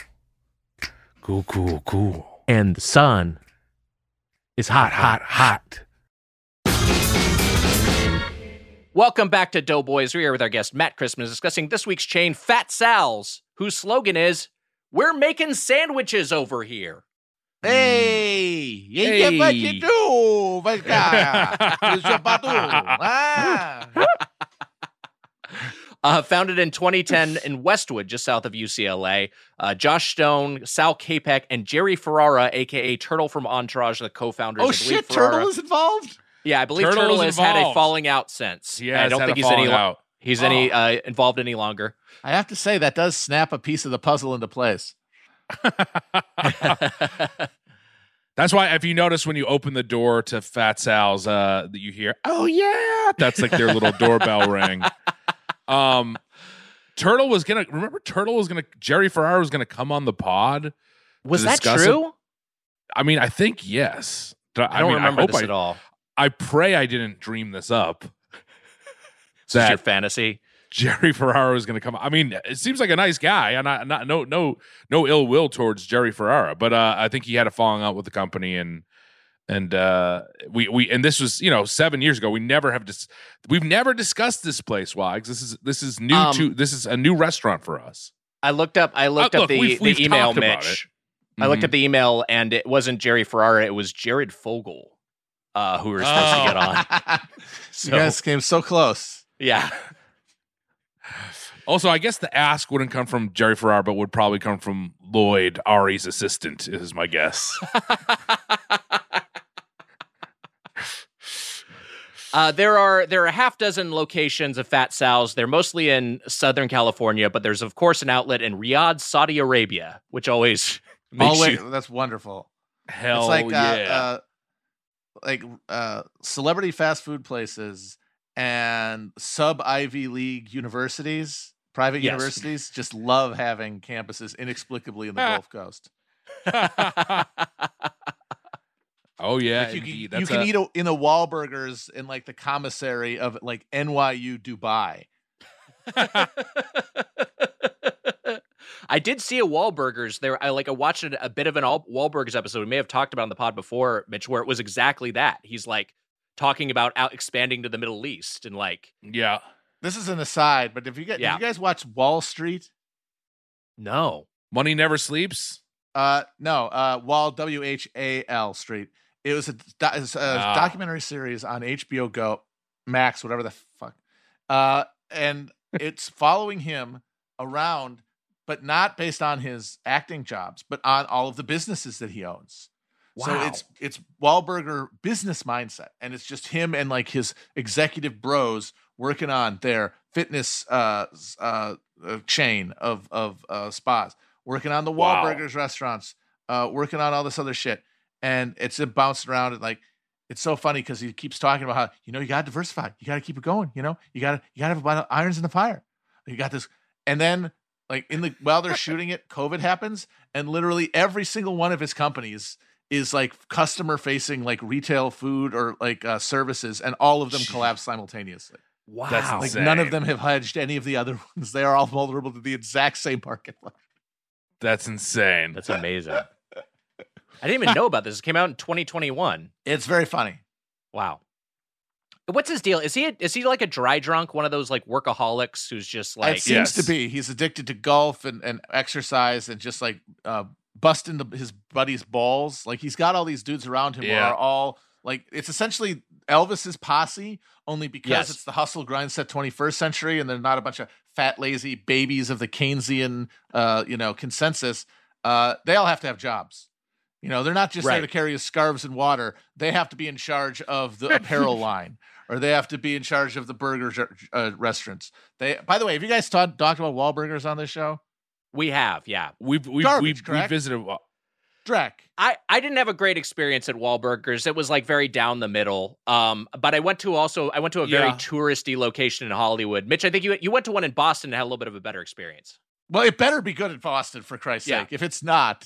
Cool. And the sun is hot. Welcome back to Doughboys. We're here with our guest, Matt Christmas, discussing this week's chain, Fat Sal's, whose slogan is, "We're making sandwiches over here." Hey, Hey. what you do? Founded in 2010 in Westwood, just south of UCLA. Josh Stone, Sal Capek, and Jerry Ferrara, a.k.a. Turtle from Entourage, the co-founders. Oh I believe shit, Ferrara- Turtle is involved? Yeah, I believe Turtle Turtle is has had a involved. falling out since. Yeah, I don't think he's involved any longer. I have to say, that does snap a piece of the puzzle into place. That's why if you notice when you open the door to Fat Sal's, that you hear, "Oh yeah," that's like their little doorbell ring. Turtle was gonna Jerry Ferrara was gonna come on the pod. Was to that discuss true? it. I mean, I think yes. I don't remember this at all. I pray I didn't dream this up. Is this your fantasy? Jerry Ferrara was going to come. I mean, it seems like a nice guy, and no ill will towards Jerry Ferrara, but I think he had a falling out with the company, and this was 7 years ago. We've never discussed this place, Wags. This is new this is a new restaurant for us. I looked up the email, talked about Mitch. it. I looked up the email, and it wasn't Jerry Ferrara. It was Jared Fogle, who we were supposed to get on. You guys came so close. Yeah. Also, I guess the ask wouldn't come from Jerry Ferrara, but would probably come from Lloyd, Ari's assistant, is my guess. There are a half dozen locations of Fat Sal's. They're mostly in Southern California, but there's of course an outlet in Riyadh, Saudi Arabia, which always makes you. That's wonderful. Hell It's yeah. Celebrity fast food places and sub-Ivy League universities, private Yes. universities, just love having campuses inexplicably in the Gulf Coast. Oh yeah, Like, indeed. you That's can eat in a Wahlburgers in like the commissary of like NYU Dubai. I did see a Wahlburgers there. I watched a bit of an Wahlburgers episode. We may have talked about on the pod before, Mitch, where it was exactly that. He's like talking about expanding to the Middle East and like, yeah. This is an aside, but did you guys watch Wall Street? no. Money Never Sleeps. No, Wall WHAL Street. It was a documentary series on HBO Go Max, whatever the fuck. And it's following him around, but not based on his acting jobs, but on all of the businesses that he owns. Wow. So it's Wahlburger business mindset, and it's just him and like his executive bros working on their fitness chain of spas, working on the Wow. Wahlburgers restaurants, working on all this other shit, and it's bouncing around. And like, it's so funny because he keeps talking about how you got to diversify, you got to keep it going, you got to have a lot of irons in the fire. You got this, and then like while they're shooting it, COVID happens, and literally every single one of his companies is like customer facing, like retail food or like services, and all of them collapse simultaneously. Wow. That's Like insane. none of them have hedged any of the other ones. They are all vulnerable to the exact same market. That's insane. That's amazing. I didn't even know about this. It came out in 2021. It's very funny. Wow. What's his deal? Is he like a dry drunk, one of those like workaholics who's just like It seems to be. He's addicted to golf and exercise and just like busting his buddies' balls. Like he's got all these dudes around him who are all like, it's essentially Elvis's posse, only because it's the hustle grind set 21st century and they're not a bunch of fat, lazy babies of the Keynesian, consensus. They all have to have jobs. They're not just there to carry his scarves and water. They have to be in charge of the apparel line, or they have to be in charge of the burger restaurants. By the way, have you guys talked about Wahlburgers on this show? We have, yeah. We visited. Drek. I didn't have a great experience at Wahlburgers. It was like very down the middle. But I went to a very touristy location in Hollywood. Mitch, I think you went to one in Boston and had a little bit of a better experience. Well, it better be good in Boston, for Christ's sake. If it's not.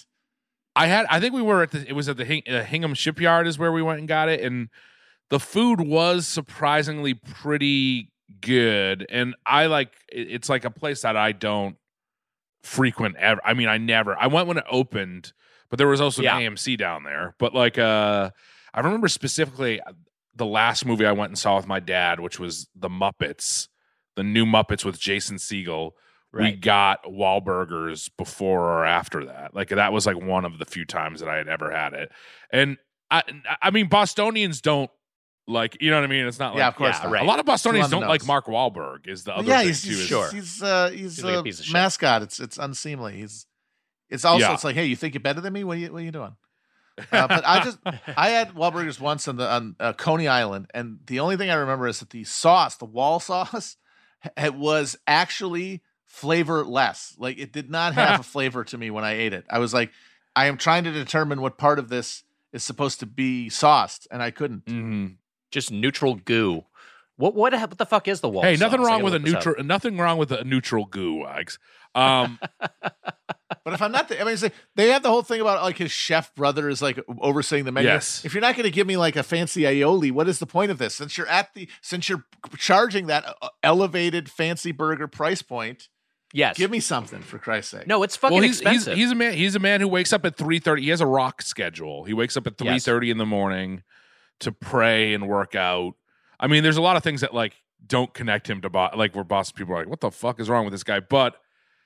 I think we were at the Hingham Shipyard is where we went and got it, and the food was surprisingly pretty good. And it's like a place that I don't frequent ever. I mean, I went when it opened, but there was also an AMC down there. But like, I remember specifically the last movie I went and saw with my dad, which was the Muppets, the new Muppets with Jason Segel. We got Wahlburgers before or after that. Like that was like one of the few times that I had ever had it. And I mean, Bostonians don't like, you know what I mean? It's not like, of course not. A lot of Bostonians don't like Mark Wahlberg is the other thing too. He's a piece of mascot. It's unseemly. It's like, hey, you think you're better than me? What are you doing? But I had Wahlburgers once on Coney Island, and the only thing I remember is that the sauce, the wall sauce, it was actually flavorless. Like it did not have a flavor to me when I ate it. I was like, I am trying to determine what part of this is supposed to be sauced, and I couldn't. Mm-hmm. Just neutral goo. What the fuck is the wall? Hey, sauce? nothing wrong with a neutral goo, Wags. But if I'm not, they have the whole thing about like his chef brother is like overseeing the menu. Yes. If you're not going to give me like a fancy aioli, what is the point of this? Since you're charging that elevated fancy burger price point, give me something for Christ's sake. No, it's fucking expensive. He's a man who wakes up at 3:30. He has a rock schedule. He wakes up at 3:30 in the morning to pray and work out. I mean, there's a lot of things that like don't connect him to where Boston people are like, what the fuck is wrong with this guy? But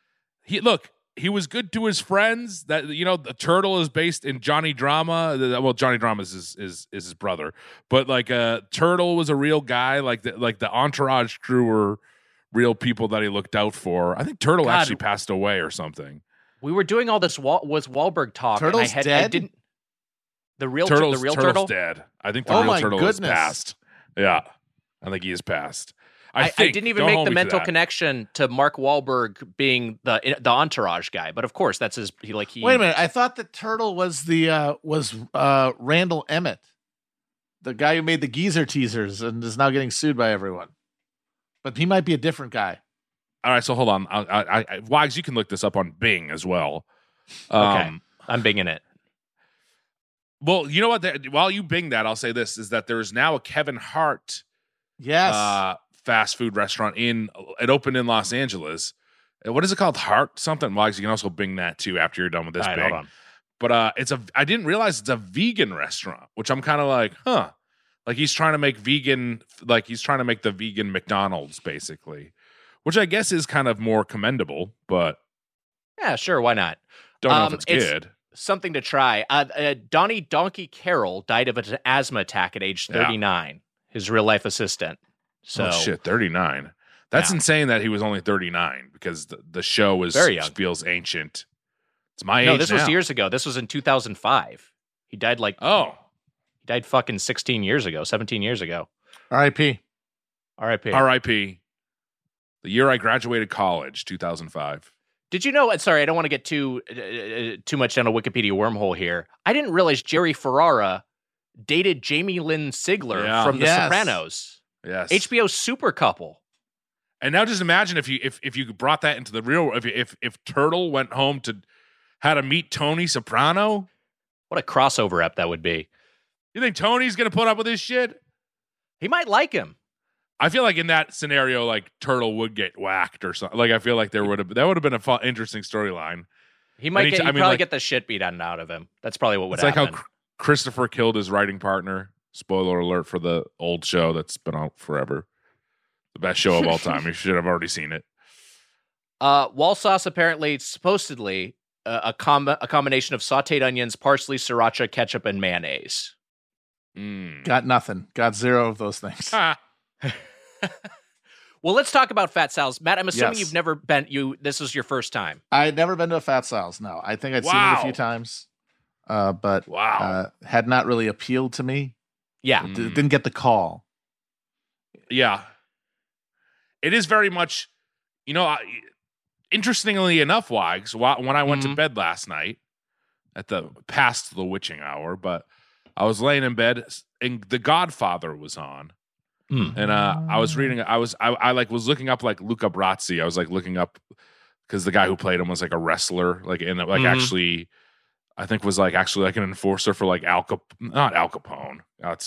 he was good to his friends. That the Turtle is based in Johnny Drama. Well, Johnny Drama is his brother, but like Turtle was a real guy. Like the Entourage crew were real people that he looked out for. I think Turtle actually passed away or something. We were doing all this was Wahlberg talk. Turtle's dead. I didn't. The real Turtle's turtle dead. I think the real turtle is passed. Yeah, I think he is passed. I didn't even make the mental connection to Mark Wahlberg being the Entourage guy, but of course that's his. He. Wait a minute, I thought the Turtle was Randall Emmett, the guy who made the Geezer teasers and is now getting sued by everyone. But he might be a different guy. All right, so hold on, Wags, you can look this up on Bing as well. Okay, I'm binging it. Well, you know what? While you Bing that, I'll say this: is that there's now a Kevin Hart, fast food restaurant it opened in Los Angeles. What is it called? Hart something? Wags, you can also Bing that too after you're done with this. All right, Bing. hold on. But I didn't realize it's a vegan restaurant, which I'm kind of like, huh? Like he's trying to make the vegan McDonald's basically, which I guess is kind of more commendable. But yeah, sure, why not? Don't know if it's good. Something to try. Donnie Donkey Carroll died of an asthma attack at age 39. His real life assistant. So 39. That's insane that he was only 39 because the show was very young. Feels ancient. It's my age. No, this was now. years ago. This was in 2005. He died he died fucking 17 years ago. R.I.P. R.I.P. The year I graduated college, 2005. Did you know? Sorry, I don't want to get too much down a Wikipedia wormhole here. I didn't realize Jerry Ferrara dated Jamie Lynn Sigler from The Sopranos. Yes, HBO super couple. And now just imagine if you brought that into the real. If Turtle went home had to meet Tony Soprano. What a crossover ep that would be. You think Tony's gonna put up with this shit? He might like him. I feel like in that scenario, like Turtle would get whacked or something. Like I feel like that would have been a fun, interesting storyline. He might Anytime- probably get the shit beat out of him. That's probably what would It's like happen. how Christopher killed his writing partner. Spoiler alert for the old show that's been out forever. The best show of all time. You should have already seen it. Wall sauce apparently, supposedly, a combination of sautéed onions, parsley, sriracha, ketchup, and mayonnaise. Got nothing. Got zero of those things. Well, let's talk about Fat Sal's. Matt, I'm assuming Yes. you've never been. This is your first time. I'd never been to a Fat Sal's. No, I think I'd seen it a few times, but had not really appealed to me. Yeah. Didn't get the call. Yeah. It is very much, interestingly enough, Wags, when I went to bed last night past the witching hour, but I was laying in bed and The Godfather was on. And I was reading, I was looking up like Luca Brasi. I was like looking up because the guy who played him was like a wrestler, like, and like actually, I think was like actually like an enforcer for like not Al Capone.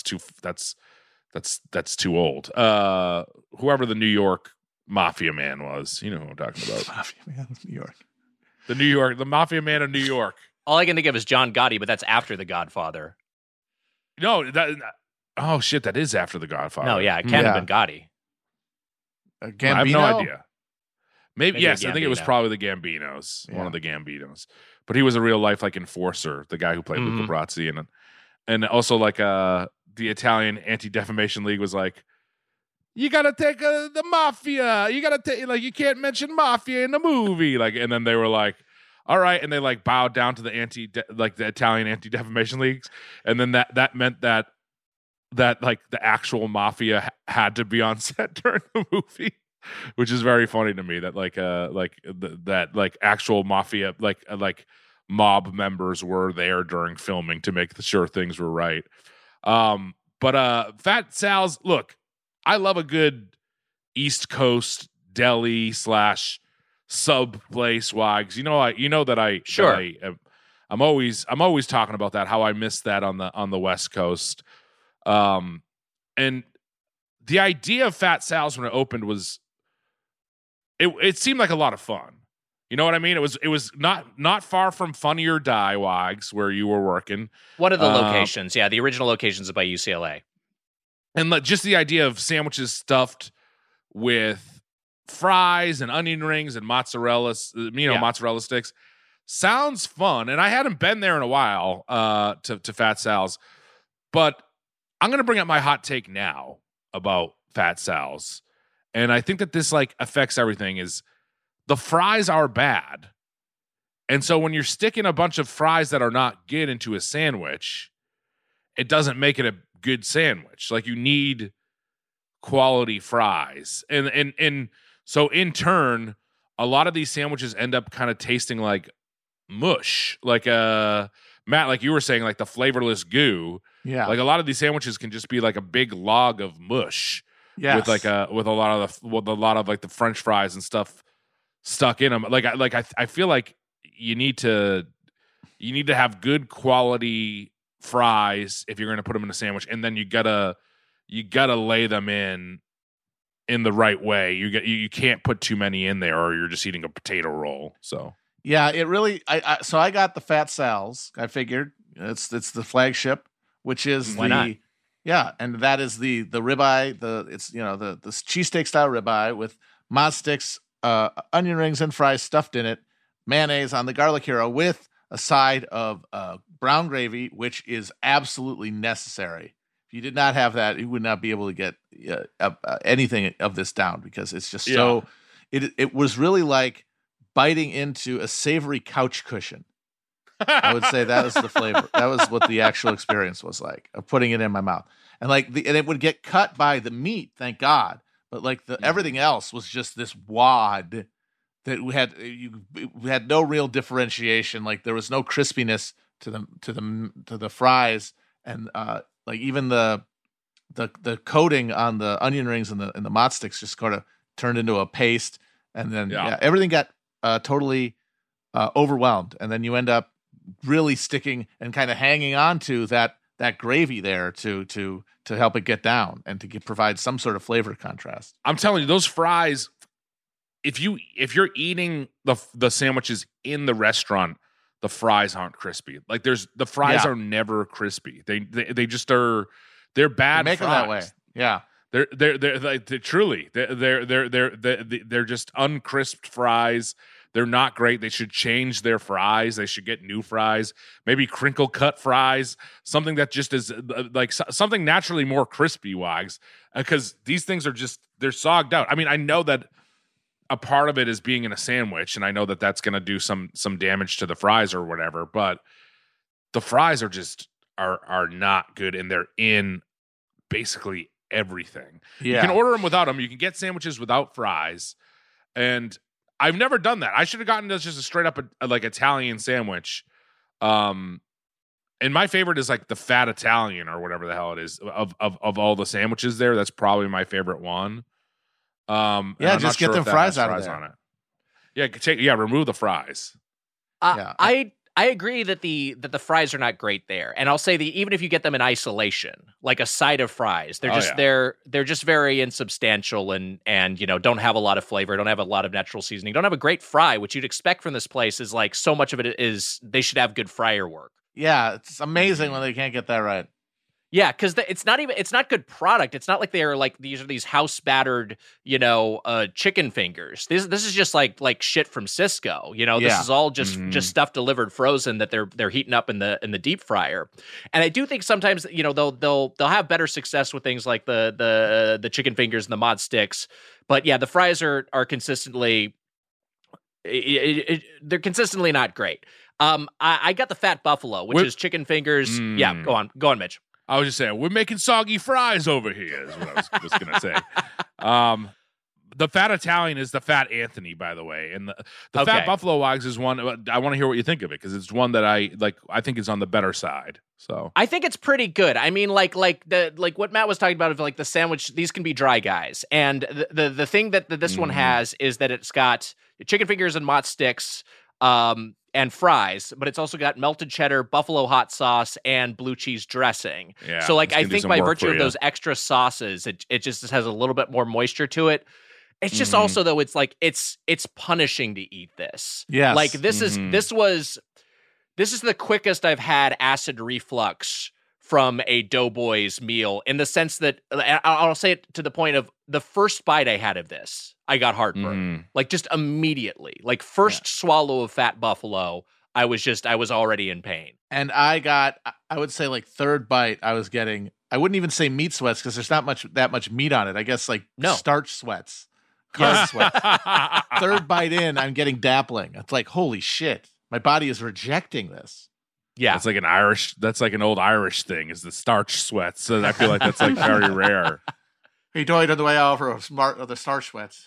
That's too old. Whoever the New York mafia man was, you know who I'm talking about. Mafia man of New York. The mafia man of New York. All I can think of is John Gotti, but that's after The Godfather. No, oh shit, that is after The Godfather. No, yeah, it can't have been Gotti. Gambino? I have no idea. Maybe yes, I think it was Gambino. probably the Gambinos, one Yeah. of the Gambinos. But he was a real life like enforcer, the guy who played Luca Brasi, and also like the Italian Anti-Defamation League was like, you gotta take the mafia, you gotta take you can't mention mafia in the movie, like, and then they were like, all right, and they like bowed down to the Italian Anti-Defamation Leagues, and then that meant that like the actual mafia had to be on set during the movie, which is very funny to me that that actual mafia like mob members were there during filming to make sure things were right. But Fat Sal's, look, I love a good East Coast deli / sub place, Wags. I'm always talking about that, how I missed that on the West Coast. And the idea of Fat Sal's when it opened was it seemed like a lot of fun. You know what I mean? It was not far from Funny or Die, Wags, where you were working. One of the locations, yeah, the original locations is by UCLA. And just the idea of sandwiches stuffed with fries and onion rings and mozzarella sticks sounds fun. And I hadn't been there in a while to Fat Sal's, but I'm going to bring up my hot take now about Fat Sal's. And I think that this like affects everything is the fries are bad. And so when you're sticking a bunch of fries that are not good into a sandwich, it doesn't make it a good sandwich. Like you need quality fries. And so in turn, a lot of these sandwiches end up kind of tasting like mush. Like Matt, like you were saying, like the flavorless goo. Yeah. Like a lot of these sandwiches can just be like a big log of mush. Yes. With a lot of like the French fries and stuff stuck in them. I feel like you need to have good quality fries if you're going to put them in a sandwich, and then you gotta lay them in the right way. You can't put too many in there, or you're just eating a potato roll. So yeah, it really. I got the Fat Sal's. I figured it's the flagship, which is Why not? Yeah, and that is the ribeye. The cheesesteak style ribeye with mod sticks, onion rings, and fries stuffed in it. Mayonnaise on the garlic hero with a side of brown gravy, which is absolutely necessary. If you did not have that, you would not be able to get anything of this down, because it's just so. It was really like biting into a savory couch cushion. I would say that was the flavor. That was what the actual experience was like of putting it in my mouth, and and it would get cut by the meat, thank God. But like everything else was just this wad that we had no real differentiation. Like there was no crispiness to the fries, and like even the coating on the onion rings and the mott sticks just kind of turned into a paste, and then everything got totally overwhelmed, and then you end up really sticking and kind of hanging on to that gravy there to help it get down and to provide some sort of flavor contrast. I'm telling you, those fries, if you're eating the sandwiches in the restaurant, the fries aren't crispy. Like the fries Yeah. are never crispy. They just are. They're bad. They make fries. them that way. Yeah. They're like they're just uncrisped fries. They're not great. They should change their fries. They should get new fries, maybe crinkle cut fries, something that just is something naturally more crispy, Wags, because these things are they're sogged out. I mean, I know that a part of it is being in a sandwich, and I know that that's going to do some damage to the fries or whatever, but the fries are not good, and they're in basically everything. Yeah. You can order them without them. You can get sandwiches without fries, and I've never done that. I should have gotten just a straight up like Italian sandwich. And my favorite is like the Fat Italian or whatever the hell it is of all the sandwiches there. That's probably my favorite one. Just get them fries out of there. on it. Remove the fries. Yeah. I agree that the fries are not great there, and I'll say even if you get them in isolation, like a side of fries, they're just very insubstantial and don't have a lot of flavor, don't have a lot of natural seasoning, don't have a great fry, which you'd expect from this place. Is like so much of it is they should have good fryer work. Yeah, it's amazing when they can't get that right. Yeah, because it's not good product. It's not like they're like these house battered, chicken fingers. This is just like shit from Cisco. This is all just stuff delivered frozen that they're heating up in the deep fryer. And I do think sometimes they'll have better success with things like the chicken fingers and the mod sticks. But yeah, the fries are consistently they're consistently not great. I got the Fat Buffalo, which is chicken fingers. Yeah, go on, Mitch. I was just saying, we're making soggy fries over here, is what I was going to say. The Fat Italian is the Fat Anthony, by the way. And the Fat Buffalo Wags is one, I want to hear what you think of it, because it's one that I think it's on the better side. So I think it's pretty good. I mean, like what Matt was talking about of like the sandwich, these can be dry guys. And the thing that this one has is that it's got chicken fingers and mott sticks, and fries, but it's also got melted cheddar, buffalo hot sauce, and blue cheese dressing. Yeah, so I think by virtue of those extra sauces, it just has a little bit more moisture to it. It's just also though, it's like it's punishing to eat this. Yes. Like this is the quickest I've had acid reflux from a Doughboys meal, in the sense that I'll say it to the point of the first bite I had of this, I got heartburn. Like just immediately. Like first swallow of Fat Buffalo, I was already in pain. And I would say like third bite, I wouldn't even say meat sweats, because there's not that much meat on it. I guess starch sweats, carb sweats. Third bite in, I'm getting dappling. It's like, holy shit, my body is rejecting this. Yeah, it's like that's like an old Irish thing, is the starch sweats. So I feel like that's like very rare. He died on the way over of the starch sweats.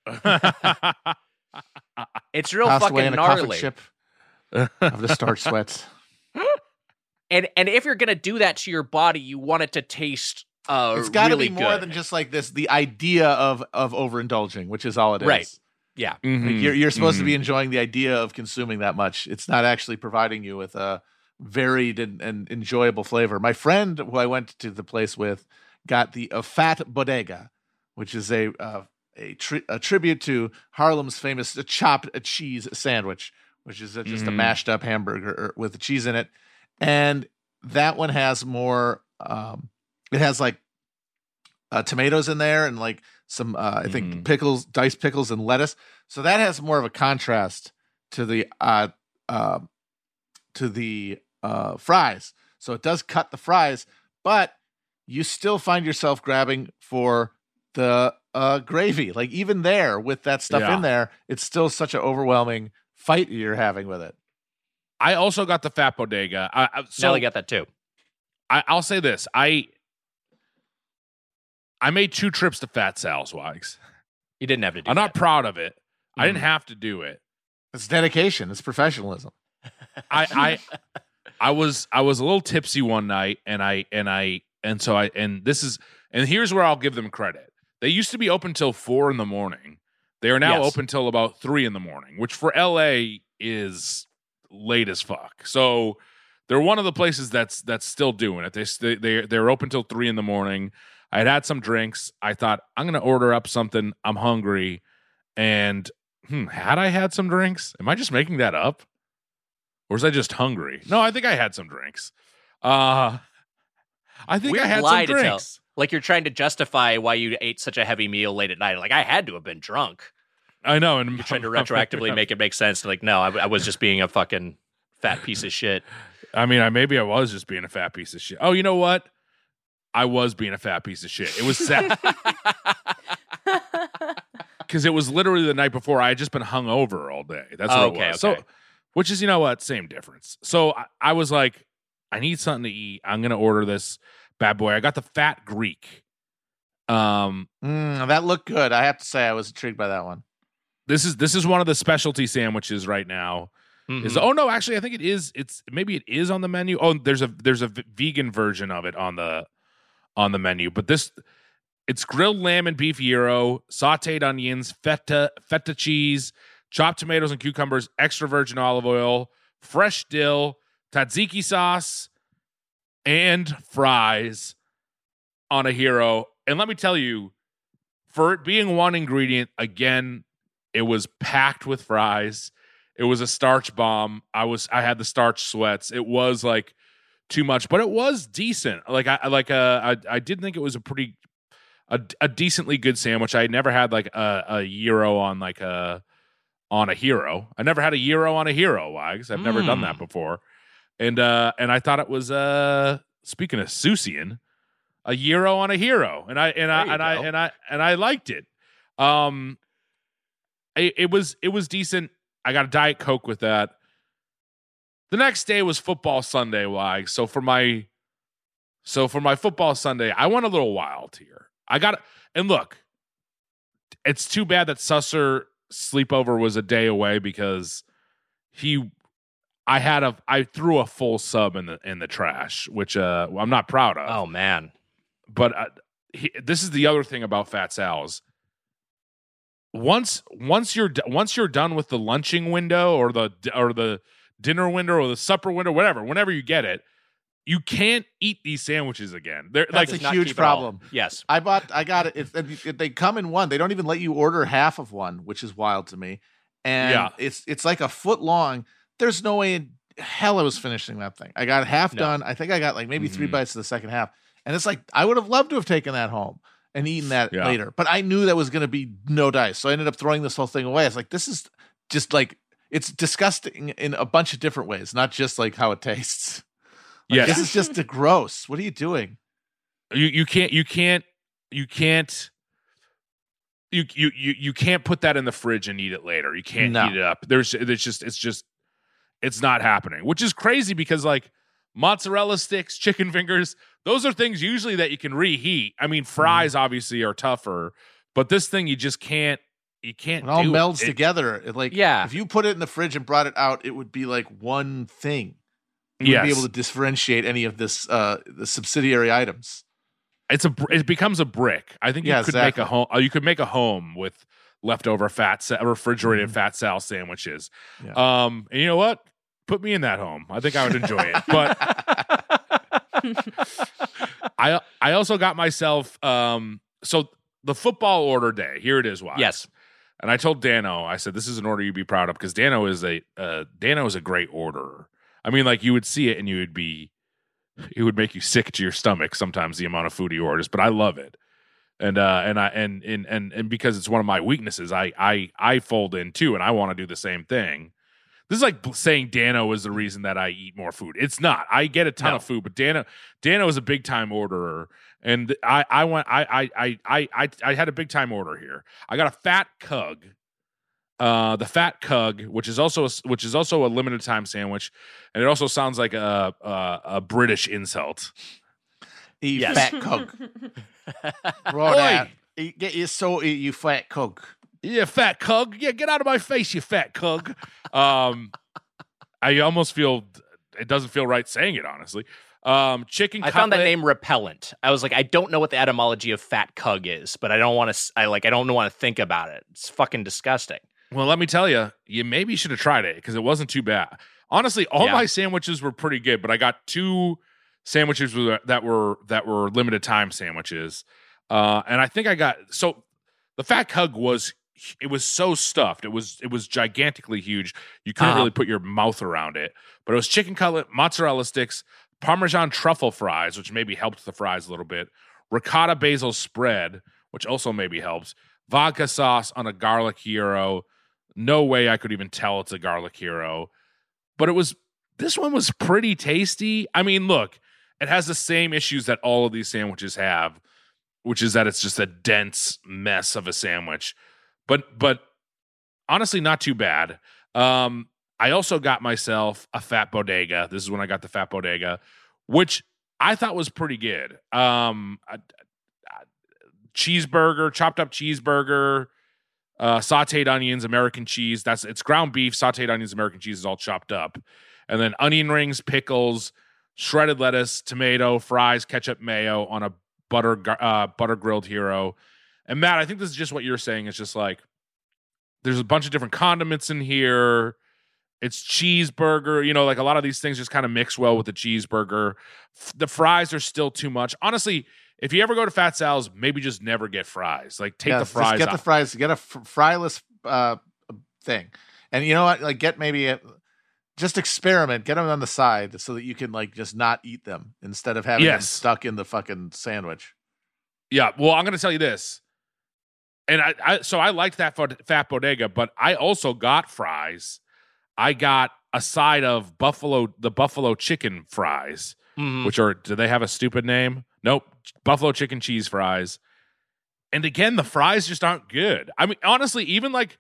It's real Passed fucking away in a gnarly. coffin ship of the starch sweats. And if you're gonna do that to your body, you want it to taste it's got to really be more good. than just like this. The idea of overindulging, which is all it is. Right. Yeah. Like you're supposed to be enjoying the idea of consuming that much. It's not actually providing you with a varied and enjoyable flavor. My friend, who I went to the place with, got the Fat Bodega, which is a tribute to Harlem's famous chopped cheese sandwich, which is just a mashed up hamburger with the cheese in it. And that one has more. It has like tomatoes in there and like some I think pickles, diced pickles, and lettuce. So that has more of a contrast to the fries. So it does cut the fries, but you still find yourself grabbing for the gravy. Like even there with that stuff in there, it's still such an overwhelming fight you're having with it. I also got the Fat Bodega. Nelly got that too. I'll say this. I made 2 trips to Fat Sal's, Wags. You didn't have to do I'm that. not proud of it. I didn't have to do it. It's dedication. It's professionalism. I was a little tipsy one night, and here's where I'll give them credit. They used to be open till 4 a.m. They are now open till about 3 a.m, which for LA is late as fuck. So they're one of the places that's still doing it. They're open till 3 a.m. I had some drinks. I thought, I'm going to order up something. I'm hungry. And had I had some drinks? Am I just making that up? Or was I just hungry? No, I think I had some drinks. I think Weird I had lie some to tell. drinks. Like you're trying to justify why you ate such a heavy meal late at night. Like I had to have been drunk. I know, and You're trying to retroactively make it make sense. Like, no, I was just being a fucking fat piece of shit. I mean, maybe I was just being a fat piece of shit. Oh, you know what? I was being a fat piece of shit. It was sad because it was literally the night before. I had just been hungover all day. That's what it was. Okay. So, which is, you know what? Same difference. So I was like, I need something to eat. I'm gonna order this bad boy. I got the Fat Greek. That looked good. I have to say, I was intrigued by that one. This is one of the specialty sandwiches right now. Mhm. Oh no, actually, I think it is. Maybe it is on the menu. Oh, there's a vegan version of it on the menu. But it's grilled lamb and beef gyro, sautéed onions, feta cheese, chopped tomatoes and cucumbers, extra virgin olive oil, fresh dill, tzatziki sauce, and fries on a gyro. And let me tell you, for it being one ingredient, again, it was packed with fries. It was a starch bomb. I had the starch sweats. It was like too much, but it was decent. I did think it was a decently good sandwich. I had never had like a gyro on a hero. I never had a gyro on a hero, Wags. I've never done that before. And I thought it was speaking of Susian, a gyro on a hero. And I liked it. It was decent. I got a Diet Coke with that. The next day was football Sunday, Wags. So for my football Sunday, I went a little wild here. And look, it's too bad that Susser sleepover was a day away because I threw a full sub in the trash, which I'm not proud of. Oh man. But this is the other thing about Fat Sal's. Once you're done with the lunching window or the dinner window or the supper window, whenever you get it, you can't eat these sandwiches again. That's a huge problem. Yes. I got it. They come in one. They don't even let you order half of one, which is wild to me. And it's like a foot long. There's no way in hell I was finishing that thing. I got half done. I think I got like maybe 3 bites of the second half. And it's like, I would have loved to have taken that home and eaten that later. But I knew that was going to be no dice. So I ended up throwing this whole thing away. I was like, this is just like, it's disgusting in a bunch of different ways, not just like how it tastes. Like, this is just gross. What are you doing? You can't put that in the fridge and eat it later. You can't heat it up. It's not happening, which is crazy because like mozzarella sticks, chicken fingers, those are things usually that you can reheat. I mean, fries obviously are tougher, but this thing you just can't. You can't. It all melds together. If you put it in the fridge and brought it out, it would be like one thing. You wouldn't be able to differentiate any of this the subsidiary items. It becomes a brick. I think you could make a home. You could make a home with leftover refrigerated Fat Sal sandwiches. Yeah. And you know what? Put me in that home. I think I would enjoy it. But I also got myself so the football order day. Here it is. Why? Yes. And I told Dano, I said, this is an order you'd be proud of because Dano is a great orderer. I mean, like you would see it and it would make you sick to your stomach sometimes the amount of food he orders, but I love it. And because it's one of my weaknesses, I fold in too, and I want to do the same thing. This is like saying Dano is the reason that I eat more food. It's not. I get a ton of food, but Dano is a big time orderer, and I had a big time order here. I got a Fat Cug, the Fat Cug, which is also a limited time sandwich, and it also sounds like a British insult. Fat Cug. Roll that. Get your salt, you fat cug. Yeah, fat cug. Yeah, get out of my face, you fat cug. I almost feel it doesn't feel right saying it, honestly. Chicken. I found that name repellent. I was like, I don't know what the etymology of fat cug is, but I don't want to. I don't want to think about it. It's fucking disgusting. Well, let me tell you, you maybe should have tried it because it wasn't too bad. Honestly, all my sandwiches were pretty good, but I got 2 sandwiches that were limited time sandwiches, and I think I got the Fat Cug was so stuffed. It was gigantically huge. You couldn't really put your mouth around it. But it was chicken cutlet, mozzarella sticks, Parmesan truffle fries, which maybe helped the fries a little bit, ricotta basil spread, which also maybe helps, vodka sauce on a garlic hero. No way I could even tell it's a garlic hero. But this one was pretty tasty. I mean, look, it has the same issues that all of these sandwiches have, which is that it's just a dense mess of a sandwich. But honestly, not too bad. I also got myself a Fat Bodega. This is when I got the Fat Bodega, which I thought was pretty good. Cheeseburger, chopped up cheeseburger, sauteed onions, American cheese. It's ground beef, sauteed onions, American cheese is all chopped up. And then onion rings, pickles, shredded lettuce, tomato, fries, ketchup, mayo on a butter grilled hero. And Matt, I think this is just what you're saying. It's just like there's a bunch of different condiments in here. It's cheeseburger, like a lot of these things just kind of mix well with the cheeseburger. The fries are still too much. Honestly, if you ever go to Fat Sal's, maybe just never get fries. Like take the fries just out. The fries, get a fryless thing. And you know what? Like get just experiment, get them on the side so that you can like just not eat them instead of having them stuck in the fucking sandwich. Yeah, well, I'm going to tell you this. And I liked that Fat Bodega, but I also got fries. I got a side of the buffalo chicken fries, which do they have a stupid name? Nope. Buffalo chicken cheese fries. And again, the fries just aren't good. I mean, honestly, even like,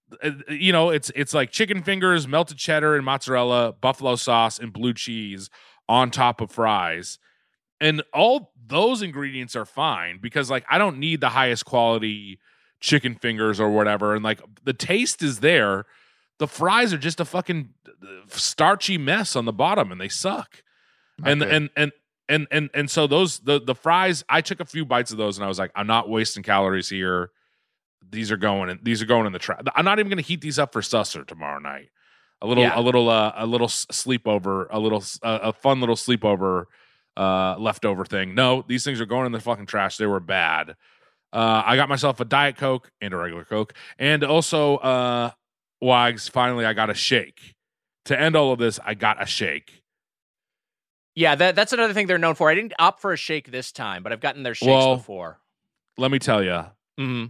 it's like chicken fingers, melted cheddar and mozzarella, buffalo sauce and blue cheese on top of fries. And all those ingredients are fine because like, I don't need the highest quality chicken fingers or whatever. And like the taste is there. The fries are just a fucking starchy mess on the bottom and they suck. Okay. And so the fries, I took a few bites of those and I was like, I'm not wasting calories here. These are going in the trash. I'm not even going to heat these up for Susser tomorrow night. A little sleepover, a fun little sleepover leftover thing. No, these things are going in the fucking trash. They were bad. I got myself a Diet Coke and a regular Coke, and also Wags. Finally, I got a shake. To end all of this, I got a shake. Yeah, that's another thing they're known for. I didn't opt for a shake this time, but I've gotten their shakes before. Let me tell you. Mm-hmm.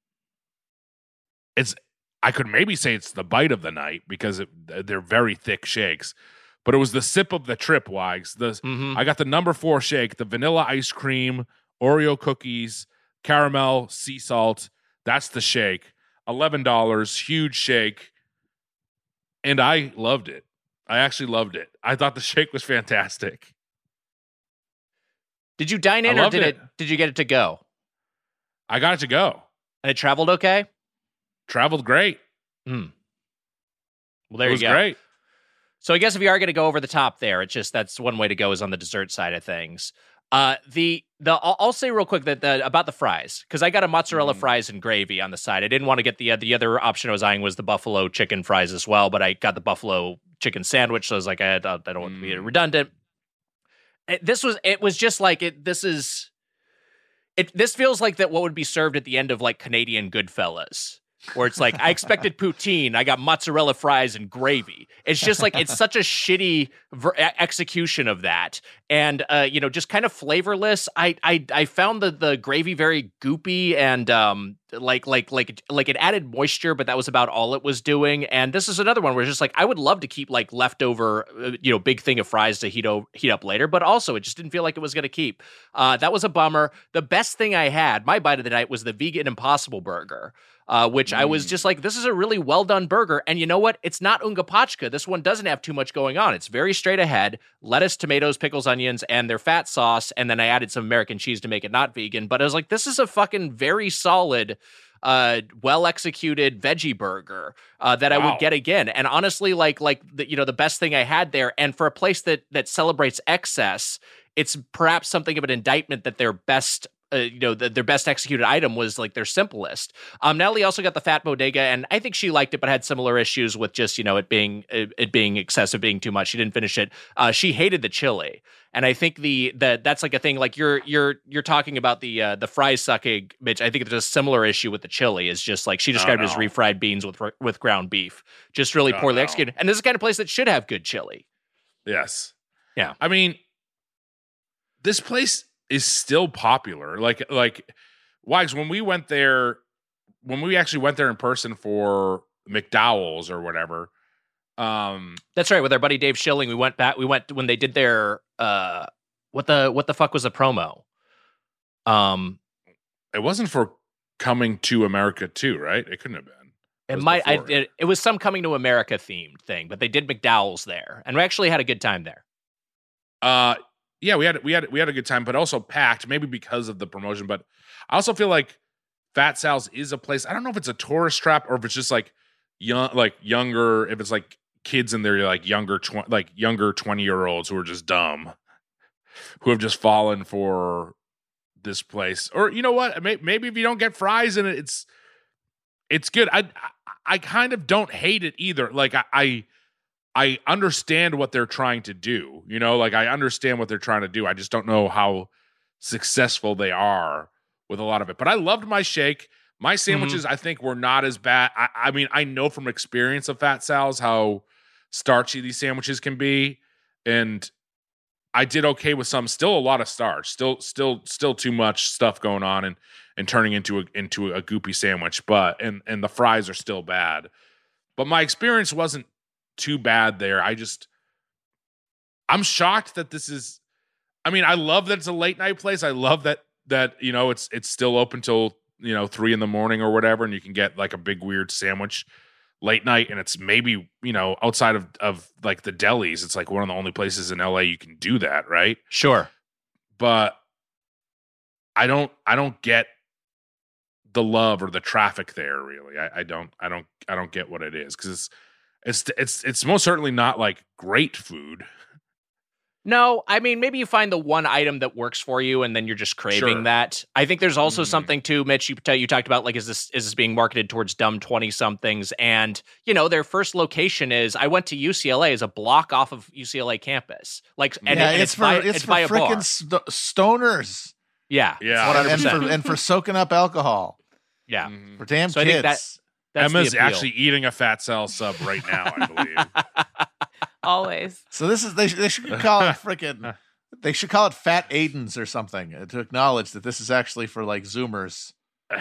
I could maybe say it's the bite of the night because they're very thick shakes, but it was the sip of the trip, Wags. I got the number 4 shake, the vanilla ice cream, Oreo cookies, caramel, sea salt. That's the shake. $11, huge shake. And I loved it. I actually loved it. I thought the shake was fantastic. Did you dine in or did you get it to go? I got it to go. And it traveled okay? Traveled great. Well, there you go. It was great. So I guess if you are going to go over the top there, it's just that's one way to go is on the dessert side of things. I'll say real quick that about the fries, because I got a mozzarella fries and gravy on the side. I didn't want to get the other option I was eyeing was the buffalo chicken fries as well, but I got the buffalo chicken sandwich, so I was like, I don't want to be redundant. This feels like that what would be served at the end of like Canadian Goodfellas. Where it's like, I expected poutine, I got mozzarella fries and gravy. It's just like, it's such a shitty execution of that. And, just kind of flavorless. I found the gravy very goopy and like it added moisture, but that was about all it was doing. And this is another one where it's just like, I would love to keep like leftover, big thing of fries to heat up later, but also it just didn't feel like it was going to keep. That was a bummer. The best thing I had, my bite of the night, was the Vegan Impossible Burger. Which I was just like, this is a really well done burger. And you know what? It's not Unga Pachka. This one doesn't have too much going on. It's very straight ahead. Lettuce, tomatoes, pickles, onions, and their fat sauce. And then I added some American cheese to make it not vegan. But I was like, this is a fucking very solid, well executed veggie burger that I would get again. And honestly, the best thing I had there. And for a place that celebrates excess, it's perhaps something of an indictment that their best their best executed item was like their simplest. Natalie also got the Fat Bodega, and I think she liked it, but had similar issues with just it being excessive, being too much. She didn't finish it. She hated the chili, and I think that's like a thing. Like you're talking about the fries sucking, Mitch. I think there's a similar issue with the chili. Is just like she described it as refried beans with ground beef, just really poorly executed. And this is the kind of place that should have good chili. Yes. Yeah. I mean, this place is still popular. Like Wags, when we actually went there in person for McDowell's or whatever. That's right. With our buddy Dave Schilling, we went when they did their what the fuck was the promo? It wasn't for Coming to America too, right? It couldn't have been. It was some Coming to America themed thing, but they did McDowell's there, and we actually had a good time there. Yeah, we had a good time, but also packed, maybe because of the promotion. But I also feel like Fat Sal's is a place. I don't know if it's a tourist trap or if it's just like younger. If it's like kids in there, like younger 20-year-olds who are just dumb, who have just fallen for this place. Or you know what? Maybe if you don't get fries in it, it's good. I kind of don't hate it either. Like I understand what they're trying to do. Like I understand what they're trying to do. I just don't know how successful they are with a lot of it. But I loved my shake. My sandwiches, I think, were not as bad. I mean, I know from experience of Fat Sal's how starchy these sandwiches can be. And I did okay with some. Still a lot of starch. Still too much stuff going on and turning into a goopy sandwich. But and the fries are still bad. But my experience wasn't too bad there. I'm shocked that this is. I mean, I love that it's a late night place. I love that it's still open till 3 a.m. or whatever, and you can get like a big weird sandwich late night, and it's maybe outside of like the delis, it's like one of the only places in LA you can do that, right? Sure. But I don't get the love or the traffic there really. I don't get what it is, because it's most certainly not like great food. No, I mean, maybe you find the one item that works for you, and then you're just craving that. I think there's also something too, Mitch. You talked about like, is this being marketed towards dumb 20-somethings? And their first location is, I went to UCLA, is a block off of UCLA campus. Like, it's for freaking stoners. Yeah, 100%. And for soaking up alcohol. Yeah, for damn so kids. I think that's Emma's actually eating a Fat Sal sub right now, I believe. Always. So this is they should call it freaking. They should call it Fat Aiden's or something to acknowledge that this is actually for like Zoomers.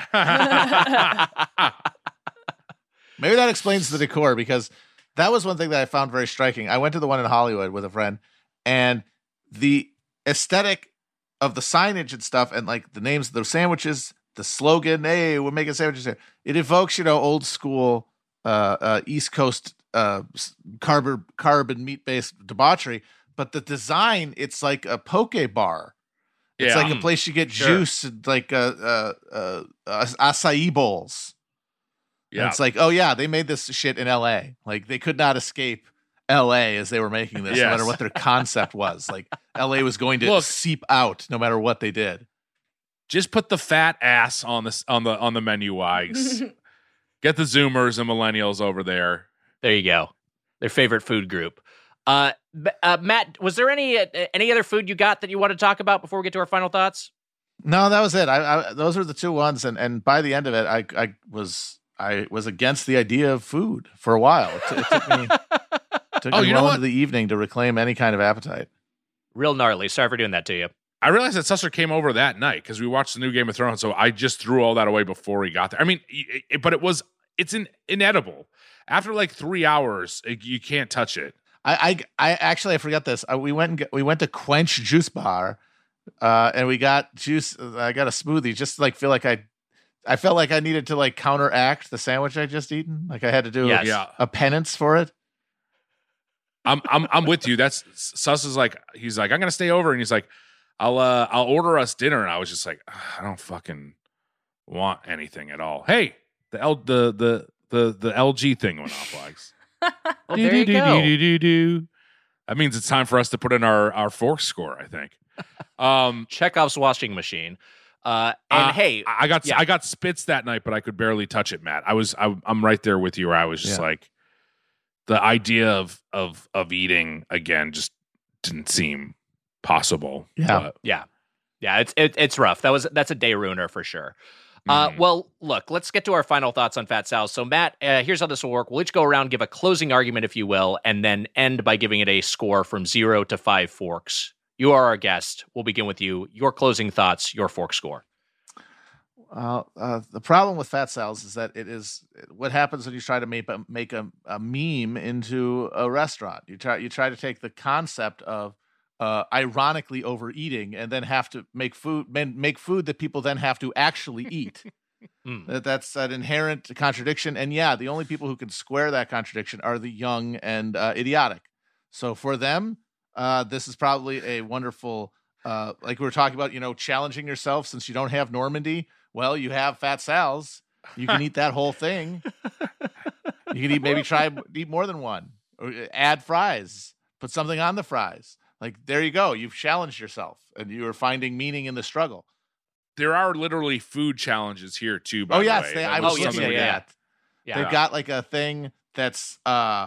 Maybe that explains the decor, because that was one thing that I found very striking. I went to the one in Hollywood with a friend, and the aesthetic of the signage and stuff, and like the names of the sandwiches, the slogan, "Hey, we're making sandwiches here." It evokes old school East Coast carb and meat based debauchery, but the design, it's like a poke bar. It's like a place you get juice and like acai bowls. Yeah, and it's like, oh yeah, they made this shit in LA. Like they could not escape LA as they were making this, no matter what their concept was. Like LA was going to seep out no matter what they did. Just put the fat ass on the menu, Wags. Get the Zoomers and millennials over there. There you go. Their favorite food group. Matt, was there any other food you got that you want to talk about before we get to our final thoughts? No, that was it. Those were the two ones, and by the end of it, I was against the idea of food for a while. It took me well into the evening to reclaim any kind of appetite. Real gnarly. Sorry for doing that to you. I realized that Susser came over that night because we watched the new Game of Thrones, so I just threw all that away before he got there. I mean, but it's inedible. After like 3 hours, you can't touch it. I actually, I forgot this. We went to Quench Juice Bar, and we got juice. I got a smoothie. Just like I felt like I needed to like counteract the sandwich I just eaten. Like I had to do a penance for it. I'm with you. That's Sus is like, he's like, I'm gonna stay over, and he's like, I'll order us dinner, and I was just like, I don't fucking want anything at all. Hey, the LG thing went off, Wags. Well, there you go. That means it's time for us to put in our fork score, I think. Chekhov's washing machine. Hey, I got spits that night, but I could barely touch it, Matt. I'm right there with you. I was just like, the idea of eating again just didn't seem possible. Yeah. Yeah. It's rough. That's a day ruiner for sure. Well, look, let's get to our final thoughts on Fat Sal's. So, Matt, here's how this will work. We'll each go around, give a closing argument, if you will, and then end by giving it a score from 0 to 5 forks. You are our guest. We'll begin with you. Your closing thoughts, your fork score. The problem with Fat Sal's is that it is what happens when you try to make a meme into a restaurant. You try to take the concept of ironically overeating and then have to make food that people then have to actually eat. That's an inherent contradiction. And yeah, the only people who can square that contradiction are the young and idiotic. So for them, this is probably a wonderful, like we were talking about, challenging yourself since you don't have Normandy. Well, you have Fat Sal's. You can eat that whole thing. You can eat more than one, or add fries, put something on the fries. Like, there you go. You've challenged yourself and you are finding meaning in the struggle. There are literally food challenges here too. By the way. I was looking at that. Yeah. They've got like a thing that's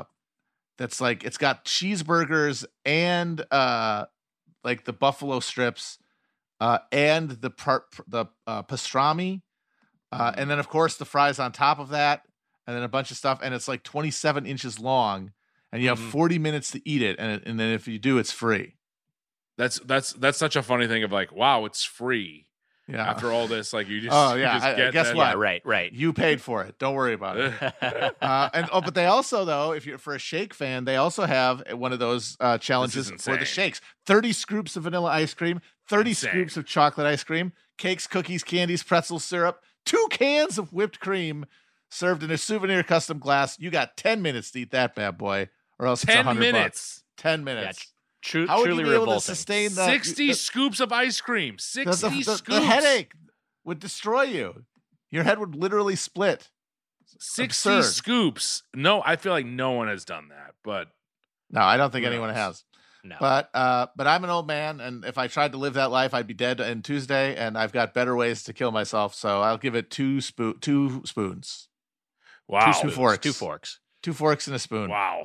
like, it's got cheeseburgers and like the buffalo strips and the pastrami, and then of course the fries on top of that, and then a bunch of stuff, and it's like 27 inches long, and you have 40 minutes to eat it, and then if you do, it's free. That's such a funny thing of like, wow, it's free. Yeah. After all this, like you just guess that. what? Yeah, right. You paid for it. Don't worry about it. But they also, though, if you're for a shake fan, they also have one of those challenges for the shakes. 30 scoops of vanilla ice cream, 30 scoops of chocolate ice cream, cakes, cookies, candies, pretzel syrup, 2 cans of whipped cream served in a souvenir custom glass. You got 10 minutes to eat that bad boy, or else it's 100 bucks. 10 minutes. Yeah. How would truly you be able revolting. to sustain 60 scoops of ice cream? 60 scoops. The headache would destroy you. Your head would literally split. 60 Absurd. scoops. No, I feel like no one has done that, but no, I don't think anyone has. No. But I'm an old man, and if I tried to live that life, I'd be dead on Tuesday, and I've got better ways to kill myself. So I'll give it 2 spoons. wow. 2 forks. 2 forks. 2 forks and a spoon. Wow.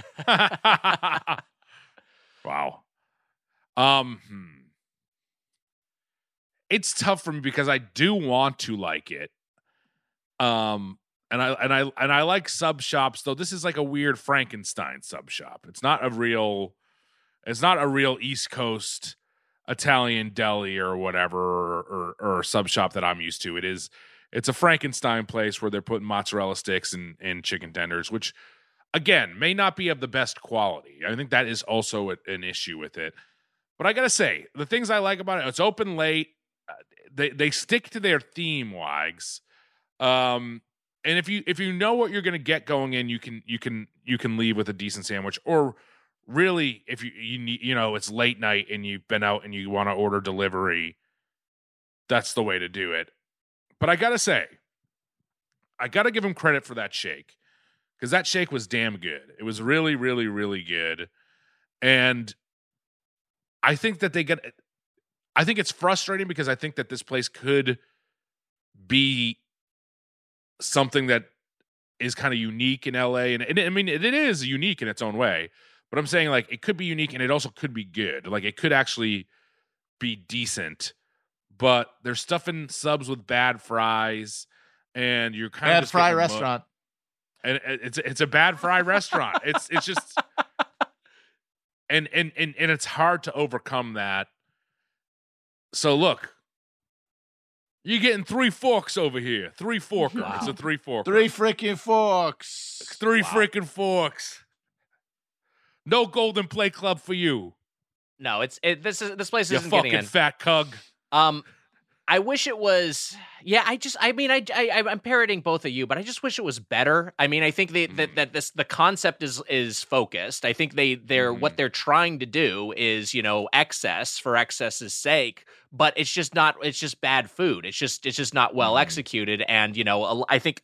Wow. It's tough for me because I do want to like it. And I like sub shops, though. This is like a weird Frankenstein sub shop. It's not a real East Coast Italian deli or whatever or sub shop that I'm used to. It's a Frankenstein place where they're putting mozzarella sticks and chicken tenders, which again may not be of the best quality. I think that is also an issue with it. But I gotta say, the things I like about it, it's open late. They stick to their theme, Wags. And if you know what you're gonna get going in, you can leave with a decent sandwich. Or really, if you need, it's late night and you've been out and you want to order delivery, that's the way to do it. But I gotta say, I gotta give him credit for that shake, because that shake was damn good. It was really, really, really good. And I think that I think it's frustrating because I think that this place could be something that is kind of unique in LA. And I mean, it is unique in its own way, but I'm saying like it could be unique and it also could be good. Like it could actually be decent, but they're stuffing subs with bad fries and you're kind of bad fry restaurant. And it's a bad fry restaurant. It's just, and it's hard to overcome that. So look, you're getting 3 forks over here. 3 forker. Wow. It's a 3 forker. 3 freaking forks. 3 freaking forks. No Golden Plate Club for you. No, this place you isn't getting in. You fucking fat cug. I wish it was. Yeah, I'm parroting both of you, but I just wish it was better. I mean, I think that the concept is focused. I think they're what they're trying to do is excess for excess's sake, but it's just not. It's just bad food. It's just not well executed, and I think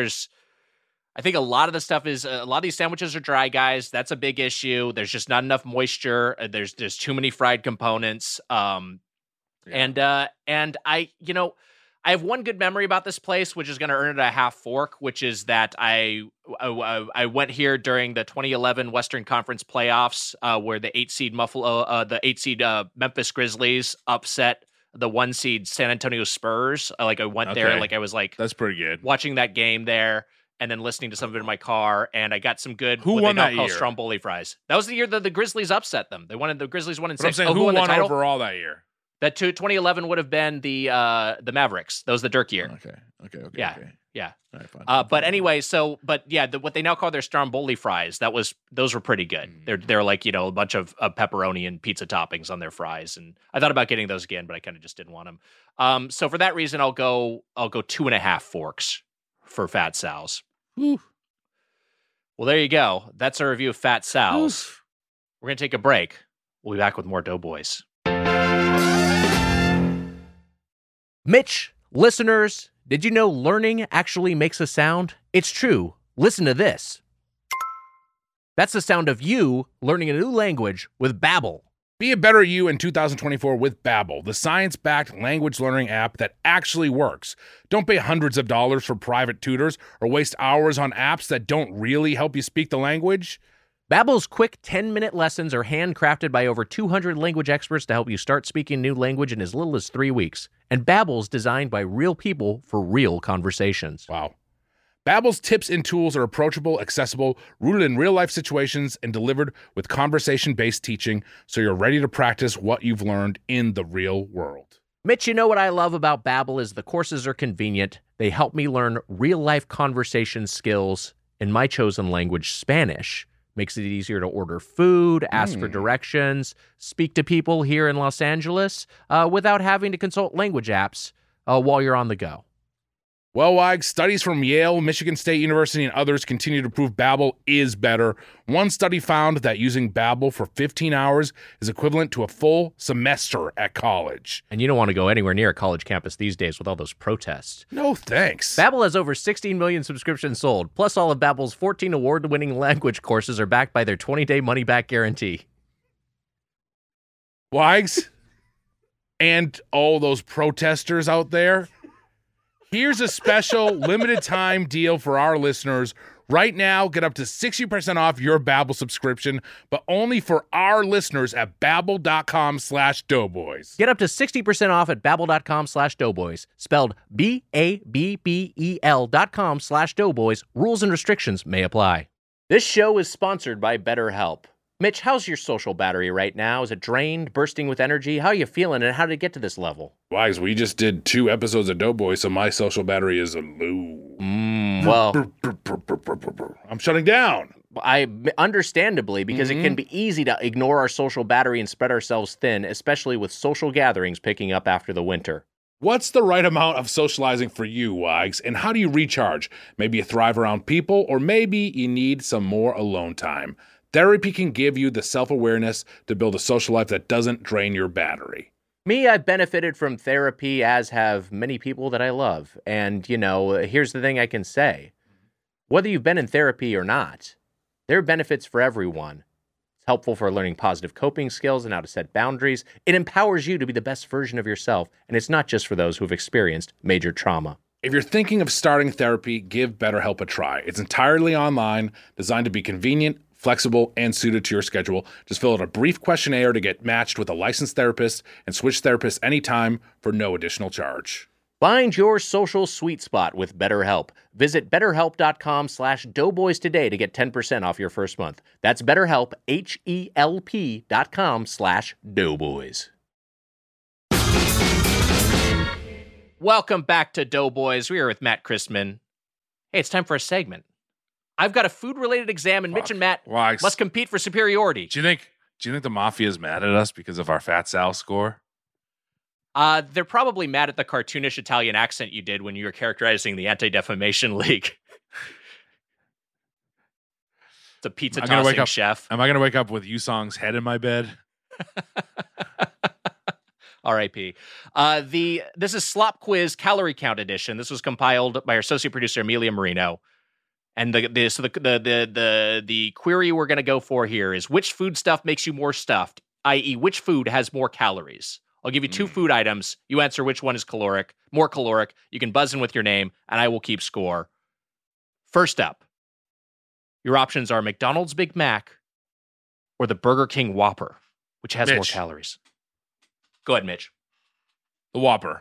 a lot of the stuff is a lot of these sandwiches are dry, guys. That's a big issue. There's just not enough moisture. There's too many fried components. Yeah. And I have one good memory about this place, which is going to earn it a half fork, which is that I went here during the 2011 Western Conference playoffs, where the 8-seed Memphis Grizzlies upset the 1-seed San Antonio Spurs. I went there, Okay. I was That's pretty good. watching that game there, and then listening to some of it in my car, and I got some good Who what won they now that call year? Stromboli fries. That was the year that the Grizzlies upset them. The Grizzlies won in But I'm 6. saying, who won the won title? overall that year? That 2011 would have been the Mavericks. That was the Dirk year. Okay. Yeah. Okay. Yeah. All right, fine. But anyway, what they now call their Stromboli fries, those were pretty good. They're like, a bunch of pepperoni and pizza toppings on their fries, and I thought about getting those again, but I kind of just didn't want them. So for that reason, I'll go 2.5 forks for Fat Sal's. Whew. Well, there you go. That's our review of Fat Sal's. We're gonna take a break. We'll be back with more Doughboys. Mitch, listeners, did you know learning actually makes a sound? It's true. Listen to this. That's the sound of you learning a new language with Babbel. Be a better you in 2024 with Babbel, the science-backed language learning app that actually works. Don't pay hundreds of dollars for private tutors or waste hours on apps that don't really help you speak the language. Babbel's quick 10-minute lessons are handcrafted by over 200 language experts to help you start speaking a new language in as little as 3 weeks. And Babbel's designed by real people for real conversations. Wow. Babbel's tips and tools are approachable, accessible, rooted in real-life situations, and delivered with conversation-based teaching, so you're ready to practice what you've learned in the real world. Mitch, you know what I love about Babbel is the courses are convenient. They help me learn real-life conversation skills in my chosen language, Spanish. Makes it easier to order food, ask for directions, speak to people here in Los Angeles without having to consult language apps while you're on the go. Well, Wags, studies from Yale, Michigan State University, and others continue to prove Babbel is better. One study found that using Babbel for 15 hours is equivalent to a full semester at college. And you don't want to go anywhere near a college campus these days with all those protests. No thanks. Babbel has over 16 million subscriptions sold. Plus, all of Babbel's 14 award-winning language courses are backed by their 20-day money-back guarantee. Wags, and all those protesters out there, here's a special limited time deal for our listeners. Right now, get up to 60% off your Babbel subscription, but only for our listeners at babbel.com/doughboys. Get up to 60% off at babbel.com/doughboys. Spelled BABBEL.com/doughboys. Rules and restrictions may apply. This show is sponsored by BetterHelp. Mitch, how's your social battery right now? Is it drained, bursting with energy? How are you feeling, and how did it get to this level? Wags, we just did 2 episodes of Doughboy, so my social battery is low. Well, I'm shutting down. understandably, because it can be easy to ignore our social battery and spread ourselves thin, especially with social gatherings picking up after the winter. What's the right amount of socializing for you, Wags, and how do you recharge? Maybe you thrive around people, or maybe you need some more alone time. Therapy can give you the self-awareness to build a social life that doesn't drain your battery. Me, I've benefited from therapy, as have many people that I love. And, here's the thing I can say. Whether you've been in therapy or not, there are benefits for everyone. It's helpful for learning positive coping skills and how to set boundaries. It empowers you to be the best version of yourself, and it's not just for those who've experienced major trauma. If you're thinking of starting therapy, give BetterHelp a try. It's entirely online, designed to be convenient, flexible, and suited to your schedule. Just fill out a brief questionnaire to get matched with a licensed therapist and switch therapists anytime for no additional charge. Find your social sweet spot with BetterHelp. Visit BetterHelp.com/doughboys today to get 10% off your first month. That's BetterHelp, HELP.com/doughboys. Welcome back to Doughboys. We are with Matt Christman. Hey, it's time for a segment. I've got a food-related exam, and Mitch and Matt Wags, must compete for superiority. Do you think the mafia is mad at us because of our Fat Sal score? They're probably mad at the cartoonish Italian accent you did when you were characterizing the Anti-Defamation League. It's a pizza-tossing chef. Am I going to wake up with Yusong's head in my bed? R.I.P. This is Slop Quiz Calorie Count Edition. This was compiled by our associate producer, Amelia Marino. And the query we're going to go for here is, which food stuff makes you more stuffed, i.e. which food has more calories? I'll give you 2 food items. You answer which one is more caloric. You can buzz in with your name, and I will keep score. First up, your options are McDonald's Big Mac or the Burger King Whopper, which has more Mitch. calories. Go ahead, Mitch. The Whopper.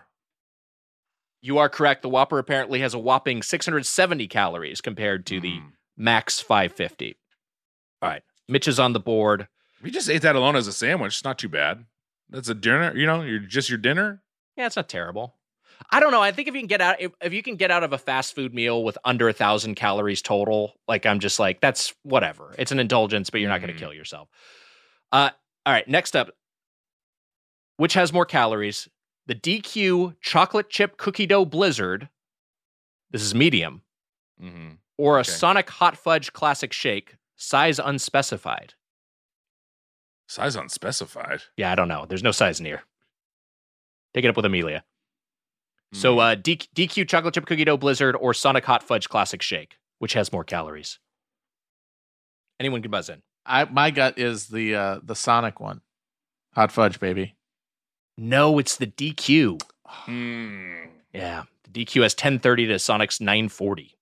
You are correct. The Whopper apparently has a whopping 670 calories compared to the Max 550. All right. Mitch is on the board. We just ate that alone as a sandwich. It's not too bad. That's a dinner. You're just your dinner. Yeah, it's not terrible. I don't know. I think if you can get out of a fast food meal with under 1,000 calories total, like I'm just like, that's whatever. It's an indulgence, but you're not going to kill yourself. All right. Next up, which has more calories? The DQ chocolate chip cookie dough blizzard. This is medium. Or a Sonic hot fudge classic shake, size unspecified. Size unspecified. Yeah, I don't know. There's no size near. Take it up with Amelia. So DQ chocolate chip cookie dough blizzard or Sonic hot fudge classic shake, which has more calories. Anyone can buzz in. My gut is the Sonic one, hot fudge, baby. No, it's the DQ. Yeah, the DQ has 1030 to Sonic's 940.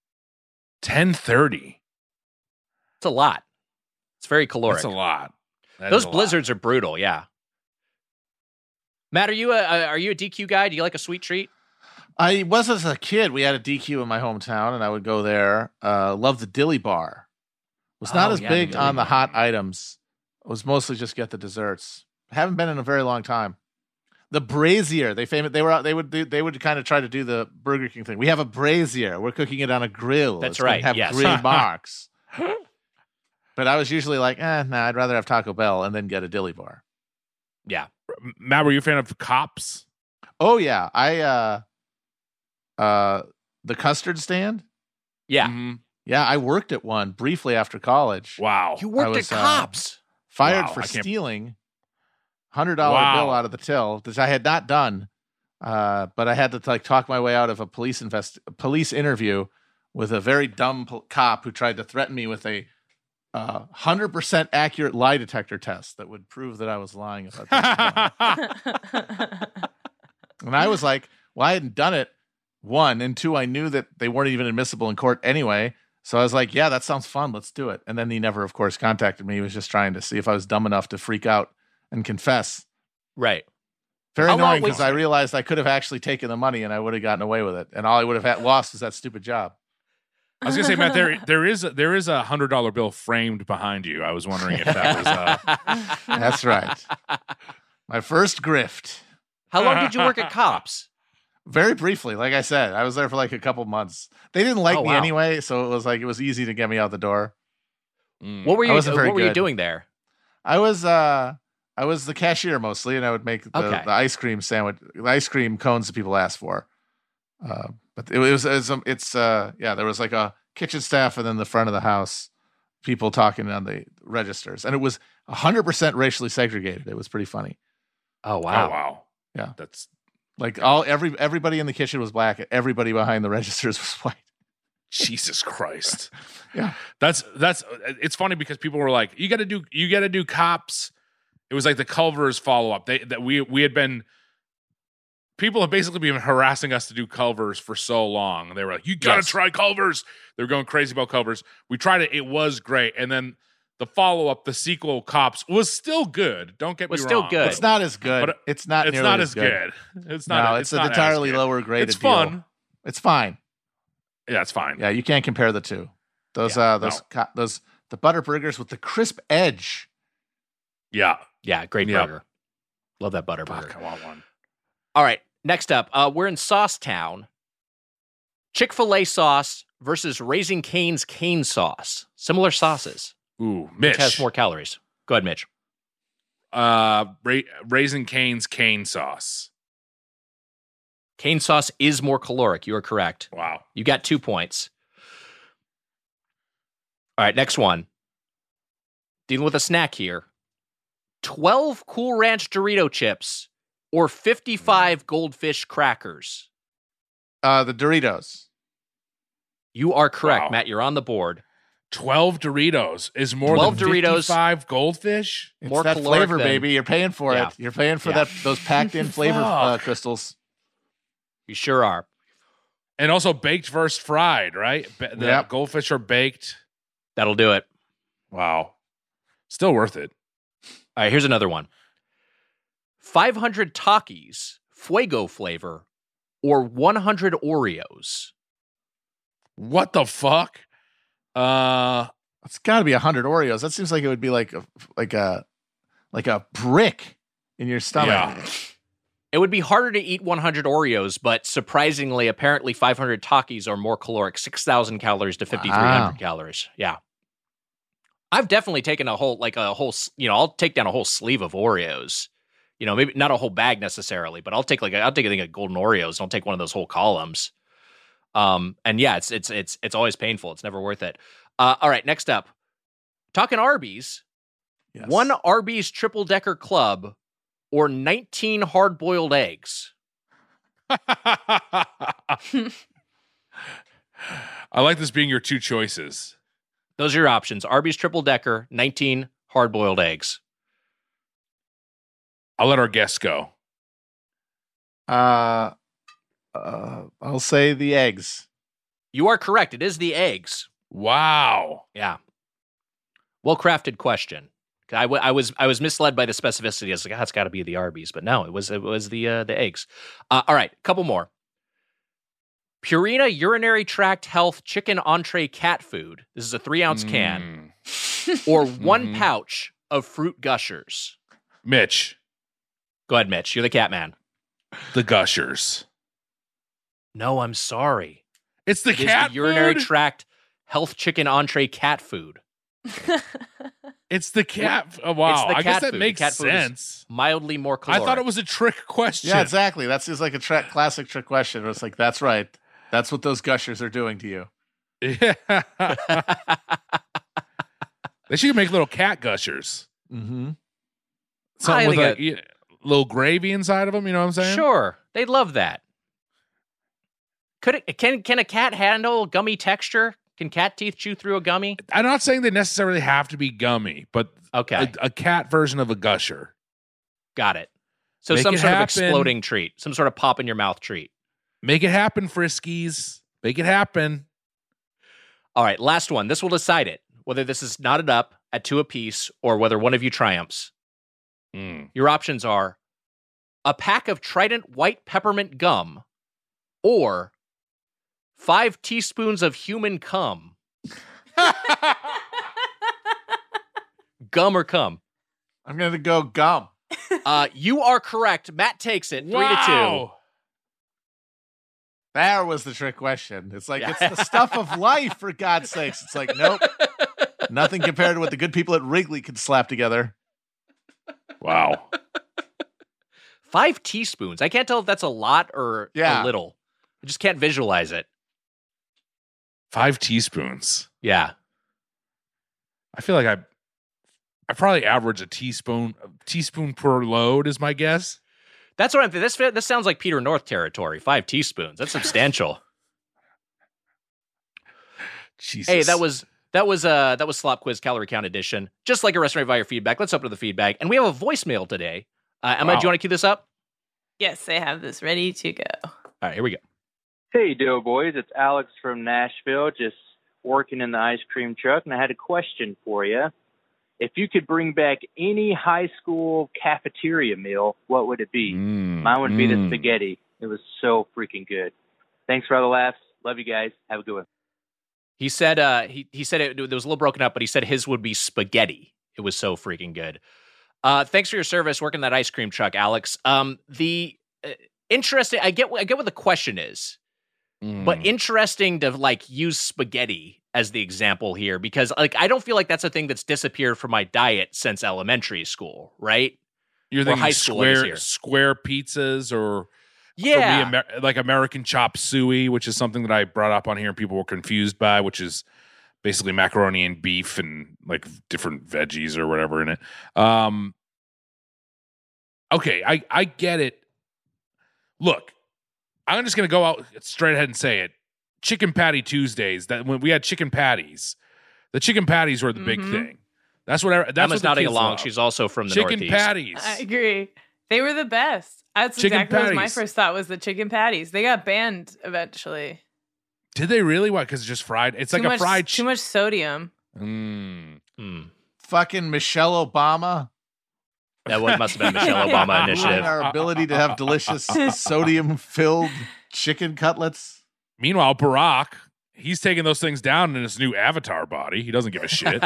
1030. It's a lot. It's very caloric. That's a lot. Those blizzards are brutal. Yeah. Matt, are you a DQ guy? Do you like a sweet treat? I was as a kid. We had a DQ in my hometown, and I would go there. Love the Dilly Bar. Was not as big on the hot items. It was mostly just get the desserts. Haven't been in a very long time. The brazier, they would kind of try to do the Burger King thing. We have a brazier. We're cooking it on a grill. That's it's gonna right. Have Yes. green marks. But I was usually like, nah, I'd rather have Taco Bell and then get a Dilly Bar. Yeah. Matt, were you a fan of Cops? Oh yeah, the custard stand. Yeah. Yeah, I worked at one briefly after college. Wow. You worked at Cops. Fired Wow, for I can't- stealing $100 Wow. bill out of the till, which I had not done. But I had to talk my way out of a police interview with a very dumb cop who tried to threaten me with a 100% accurate lie detector test that would prove that I was lying about this. And I was like, well, I hadn't done it. 1, and 2, I knew that they weren't even admissible in court anyway. So I was like, yeah, that sounds fun. Let's do it. And then he never, of course, contacted me. He was just trying to see if I was dumb enough to freak out and confess. Right. Very How long annoying was- because I realized I could have actually taken the money and I would have gotten away with it. And all I would have lost is that stupid job. I was gonna say, Matt, there is a $100 bill framed behind you. I was wondering if that was. That's right. My first grift. How long did you work at Cops? Very briefly, like I said, I was there for like a couple months. They didn't like Oh, me wow. anyway, so it was easy to get me out the door. What were you? wasn't very What were you good. doing there? I was the cashier mostly, and I would make the ice cream sandwich, the ice cream cones that people ask for. But there was like a kitchen staff and then the front of the house, people talking on the registers, and it was 100% racially segregated. It was pretty funny. Oh Oh wow. wow. Yeah. That's Like everybody in the kitchen was black, everybody behind the registers was white. Jesus Christ. Yeah. That's it's funny because people were like, you gotta do Cops. It was like the Culver's follow-up. We had been, people have basically been harassing us to do Culver's for so long. They were like, you gotta Yes. try Culver's. They were going crazy about Culver's. We tried it, it was great. And then the follow-up, the sequel, Cops, was still good. Don't get me Was wrong. still good. It's not as good. But it's not It's nearly not as good. It's not. No, it's an not as entirely good. lower graded It's deal. fun. It's fine. Yeah, it's fine. Yeah, you can't compare the two. Those Yeah, the butter burgers with the crisp edge. Yeah. Yeah, great Yeah. burger. Love that butter burger. Fuck, I want one. All right, next up, we're in Sauce Town. Chick-fil-A sauce versus Raising Cane's cane sauce. Similar sauces. Ooh, Mitch. Which has more calories? Go ahead, Mitch. Raising Cane's cane sauce. Cane sauce is more caloric. You are correct. Wow. You got 2 points. All right, next one. Dealing with a snack here. 12 Cool Ranch Dorito chips or 55 Goldfish crackers. The Doritos. You are correct, Wow. Matt. You're on the board. 12 Doritos is more 12 than Doritos. 55 goldfish. It's More that caloric flavor, than- baby. You're paying for Yeah. it. You're paying for Yeah. those packed in flavor Fuck. crystals. You sure are. And also baked versus fried, right? The Yep. goldfish are baked. That'll do it. Wow. Still worth it. All right, here's another one. 500 Takis, Fuego flavor, or 100 Oreos. What the fuck? It's got to be 100 Oreos. That seems like it would be like a brick in your stomach. Yeah. It would be harder to eat 100 Oreos, but surprisingly, apparently 500 Takis are more caloric, 6,000 calories to 5,300 Wow. calories. Yeah. I've definitely taken I'll take down a whole sleeve of Oreos. Maybe not a whole bag necessarily, but I'll take a thing of golden Oreos. And I'll take one of those whole columns. And yeah, it's always painful. It's never worth it. All right, next up, talking Arby's. Yes. 1 Arby's triple decker club or 19 hard boiled eggs. I like this being your two choices. Those are your options. Arby's triple decker, 19 hard boiled eggs. I'll let our guests go. I'll say the eggs. You are correct. It is the eggs. Wow. Yeah. Well crafted question. I was misled by the specificity. I was like, it's got to be the Arby's, but no, it was the eggs. All right, couple more. Purina Urinary Tract Health Chicken Entree Cat Food. This is a 3-ounce can, or 1 pouch of Fruit Gushers. Mitch, Go ahead, Mitch. You're the cat man. the Gushers. No, I'm sorry. It's the It is cat the Urinary food? Tract Health Chicken Entree Cat Food. It's the cat. Oh, wow. It's the I guess cat that food. makes The cat food is sense. mildly more I caloric. thought it was a trick question. Yeah, exactly. That seems like a classic trick question. Where it's like, that's right. That's what those gushers are doing to you. Yeah. They should make little cat gushers. Mm-hmm. Something I with think a little gravy inside of them. You know what I'm saying? Sure, they'd love that. Can a cat handle gummy texture? Can cat teeth chew through a gummy? I'm not saying they necessarily have to be gummy, but Okay, a cat version of a gusher. got it. So Make some it sort of happen. exploding treat, some sort of pop in your mouth treat. Make it happen, Friskies. Make it happen. All right, last one. This will decide it, whether this is knotted up at 2 apiece or whether one of you triumphs. Your options are a pack of Trident white peppermint gum or 5 teaspoons of human cum. Gum or cum? I'm going to go gum. You are correct. Matt takes it 3-2. Wow. There was the trick question. It's like, Yeah. it's the stuff of life, for God's sakes. It's like, nope. Nothing compared to what the good people at Wrigley could slap together. Wow. 5 teaspoons. I can't tell if that's a lot or a Yeah. little. I just can't visualize it. 5 teaspoons. Yeah. I feel like I probably average a teaspoon per load is my guess. That's what I'm thinking. This sounds like Peter North territory. 5 teaspoons. That's substantial. Jesus. Hey, that was Slop Quiz Calorie Count Edition. Just like a restaurant via feedback. Let's open to the feedback. And we have a voicemail today. Emma, Wow. do you want to cue this up? Yes, I have this ready to go. All right, here we go. Hey, Doughboys. It's Alex from Nashville, just working in the ice cream truck, and I had a question for you. If you could bring back any high school cafeteria meal, what would it be? Mine would be the spaghetti. It was so freaking good. Thanks for all the laughs. Love you guys. Have a good one. He said he said it was a little broken up, but he said his would be spaghetti. It was so freaking good. Thanks for your service working that ice cream truck, Alex. The interesting. I get what the question is, but interesting to like use spaghetti as the example here because like I don't feel like that's a thing that's disappeared from my diet since elementary school, right? You're or thinking high school is here. square pizzas or Yeah, for me, like American chop suey, which is something that I brought up on here and people were confused by, which is basically macaroni and beef and like different veggies or whatever in it. Okay, I get it. Look, I'm just going to go out straight ahead and say it. Chicken Patty Tuesdays, that when we had chicken patties, The chicken patties were the big thing. That's what. That's Emma's what the nodding kids along. love. She's also from the chicken Northeast. patties. I agree. They were the best. That's Chicken exactly what my patties. first thought was, the chicken patties. They got banned eventually. Did they really? What? Because it's just fried. It's like a fried. Too much sodium. Fucking Michelle Obama. That must have been Michelle Obama Ruining initiative. our ability to have delicious sodium-filled chicken cutlets. Meanwhile, Barack, he's taking those things down in his new avatar body. He doesn't give a shit.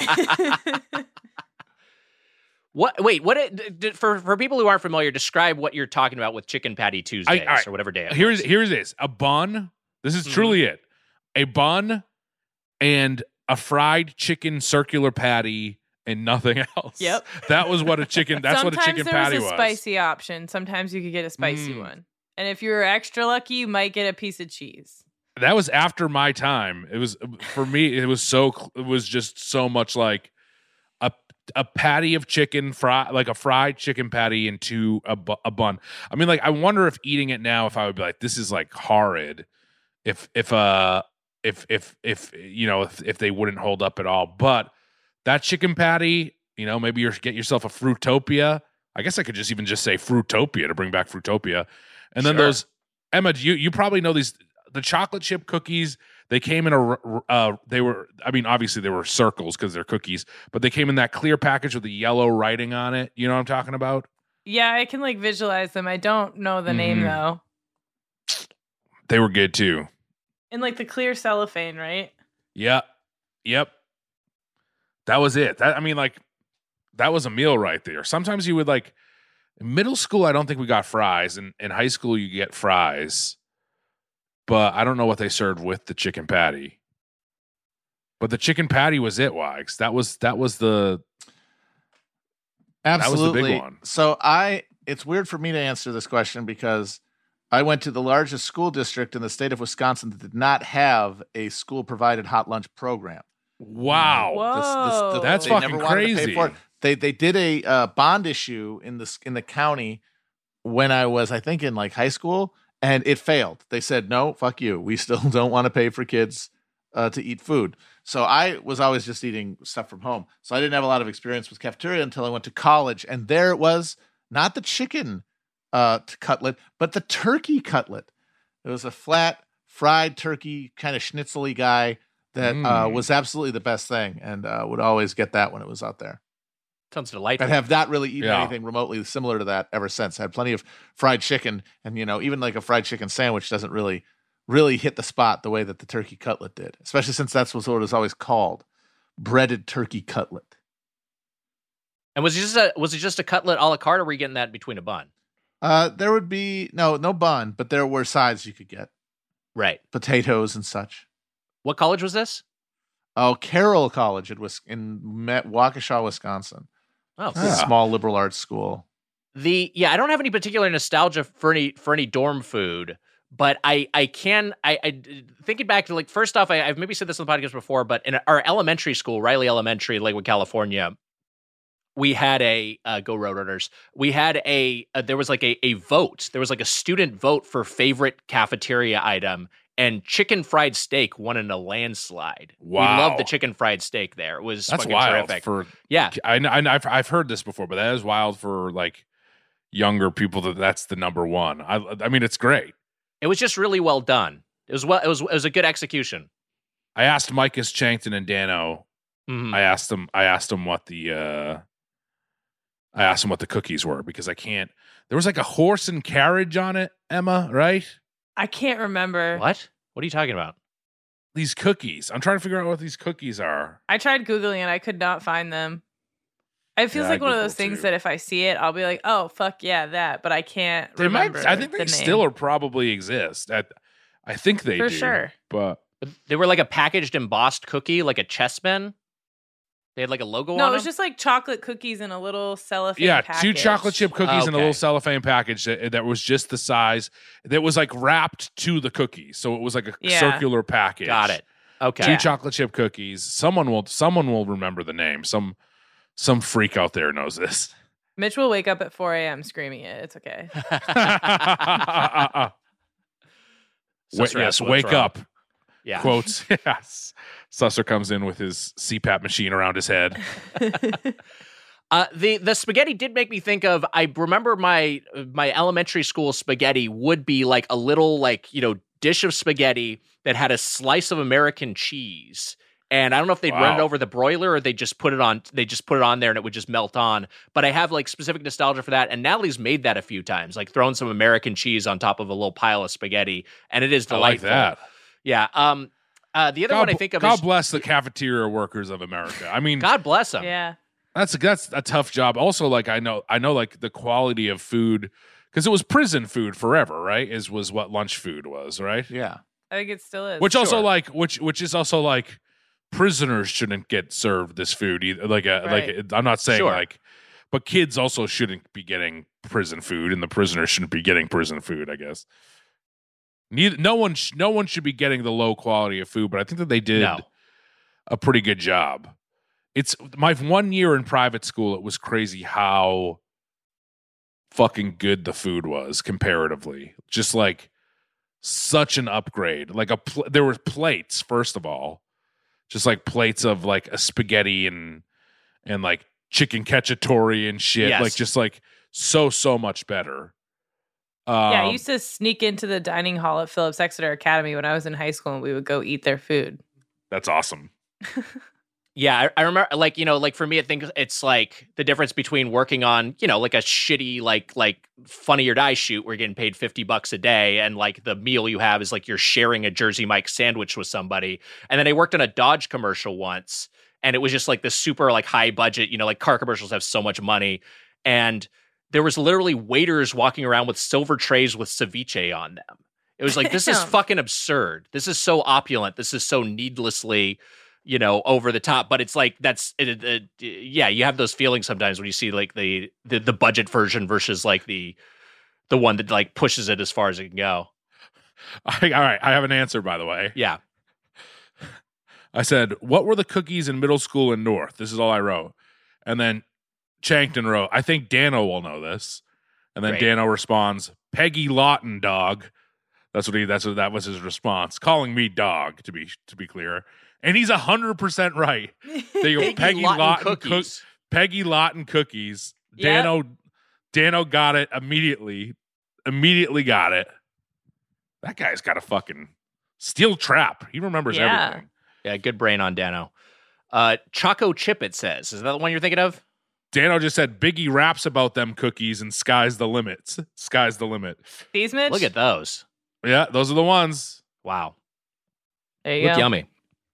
What? Wait, for people who aren't familiar, describe what you're talking about with Chicken Patty Tuesdays all right. or whatever day it was. Here's this: a bun. This is truly it. A bun and a fried chicken circular patty and nothing else. Yep. That was what a chicken. That's what a chicken Sometimes patty there was. was a spicy option. Sometimes you could get a spicy one. And if you were extra lucky, you might get a piece of cheese. That was after my time. It was for me. It was just so much like a patty of chicken like a fried chicken patty into a bun. I mean, like, I wonder if eating it now, if I would be like, this is like horrid. If you know, if they wouldn't hold up at all. But that chicken patty, you know, maybe get yourself a Fruitopia. I guess I could just say Fruitopia to bring back Fruitopia. And then those, Emma, you probably know these, the chocolate chip cookies. They came in obviously they were circles because they're cookies, but they came in that clear package with the yellow writing on it. You know what I'm talking about? Yeah, I can like visualize them. I don't know the name though. They were good too. In like the clear cellophane, right? Yep. That was it. That was a meal right there. Sometimes you would like, in middle school, I don't think we got fries. In high school, you get fries. But I don't know what they served with the chicken patty. But the chicken patty was it, Wags. That was the Absolutely. big one. So it's weird for me to answer this question because I went to the largest school district in the state of Wisconsin that did not have a school-provided hot lunch program. Wow. Whoa. That's they fucking never wanted to pay crazy. for it. They did a bond issue in the county when I was, I think, in like high school, and it failed. They said, no, fuck you. We still don't want to pay for kids to eat food. So I was always just eating stuff from home. So I didn't have a lot of experience with cafeteria until I went to college. And there it was, not the chicken cutlet, but the turkey cutlet. It was a flat, fried turkey, kind of schnitzel-y guy that was absolutely the best thing, and would always get that when it was out there. Sounds delightful. I have not really eaten anything remotely similar to that ever since. I had plenty of fried chicken, and even like a fried chicken sandwich doesn't really hit the spot the way that the turkey cutlet did, especially since that's what it was always called, breaded turkey cutlet. And was it just a cutlet a la carte, or were you getting that in between a bun? There would be no bun, but there were sides you could get, Right. potatoes and such. What college was this? Oh, Carroll College. It was in Waukesha, Wisconsin. Oh, It's a small liberal arts school. I don't have any particular nostalgia for any dorm food, but I thinking back to, like, first off, I've maybe said this on the podcast before, but in our elementary school, Riley Elementary, Lakewood, California, we had go Roadrunners. We had there was like a vote. There was like a student vote for favorite cafeteria item, and chicken fried steak won in a landslide. Wow. We loved the chicken fried steak there. It was That's fucking wild. terrific. I've heard this before, but that is wild for like younger people. That's the number one. I mean, it's great. It was just really well done. It was a good execution. I asked Micus Chankton and Dano. Mhm. I asked them what the cookies were, because I can't. There was like a horse and carriage on it, Emma, right? I can't remember. What? What are you talking about? These cookies. I'm trying to figure out what these cookies are. I tried Googling and I could not find them. It feels Yeah, like I one of those Googled things too. that if I see it, I'll be like, oh, fuck yeah, that. But I can't remember. I think they the name. still are probably exist. I think they For do. sure. But They were like a packaged embossed cookie, like a chessman. They had like a logo No, on it was them. just like chocolate cookies in a little cellophane yeah, package. 2 chocolate chip cookies in a Okay. little cellophane package that was just the size. That was like wrapped to the cookie, so it was like a Yeah. circular package. Got it. Okay. 2 chocolate chip cookies. Someone will remember the name. Some freak out there knows this. Mitch will wake up at 4 a.m. screaming it. It's okay. So stressed, what's Wake wrong? up. Yeah. Quotes. Yes. Susser comes in with his CPAP machine around his head. The spaghetti did make me think of, I remember my elementary school spaghetti would be like a little dish of spaghetti that had a slice of American cheese. And I don't know if they'd run it over the broiler or they just put it on there and it would just melt on. But I have like specific nostalgia for that. And Natalie's made that a few times, like throwing some American cheese on top of a little pile of spaghetti. And it is delightful. I like that. Yeah. The other one I think of God is bless the cafeteria workers of America. I mean, God bless them. Yeah. that's a tough job. Also, like I know like the quality of food, because it was prison food forever, right? Was what lunch food was, right? Yeah. I think it still is. Which Sure. also which is also like prisoners shouldn't get served this food either. Right. I'm not saying Sure. but kids also shouldn't be getting prison food, and the prisoners shouldn't be getting prison food, I guess. No one should be getting the low quality of food, but I think that they did a pretty good job. It's my 1 year in private school. It was crazy how fucking good the food was comparatively. Just like such an upgrade. Like there were plates, first of all, just like plates of like a spaghetti and like chicken cacciatore and shit. Yes. Like just like so much better. I used to sneak into the dining hall at Phillips Exeter Academy when I was in high school, and we would go eat their food. That's awesome. Yeah, I remember, like for me, I think it's like the difference between working on, like a shitty, like Funny or Die shoot where you're getting paid $50 a day, and like the meal you have is like you're sharing a Jersey Mike's sandwich with somebody. And then I worked on a Dodge commercial once, and it was just like this super like high budget, like car commercials have so much money, and there was literally waiters walking around with silver trays with ceviche on them. It was like, this is fucking absurd. This is so opulent. This is so needlessly, over the top. But it's like, yeah, you have those feelings sometimes when you see like the budget version versus like the one that like pushes it as far as it can go. All right. I have an answer, by the way. Yeah. I said, what were the cookies in middle school in North? This is all I wrote. And then Chankton wrote, I think Dano will know this. And then Great. Dano responds, Peggy Lawton, dog. That was his response. Calling me dog, to be clear. And he's 100% right. They go, Peggy Lawton cookies. Peggy Lawton cookies. Yep. Dano got it immediately. Immediately got it. That guy's got a fucking steel trap. He remembers everything. Yeah, good brain on Dano. Choco Chip, it says. Is that the one you're thinking of? Dano just said Biggie raps about them cookies and sky's the limit. Sky's the limit. These, Mitch? Look at those. Yeah, those are the ones. Wow. There you Look go. yummy.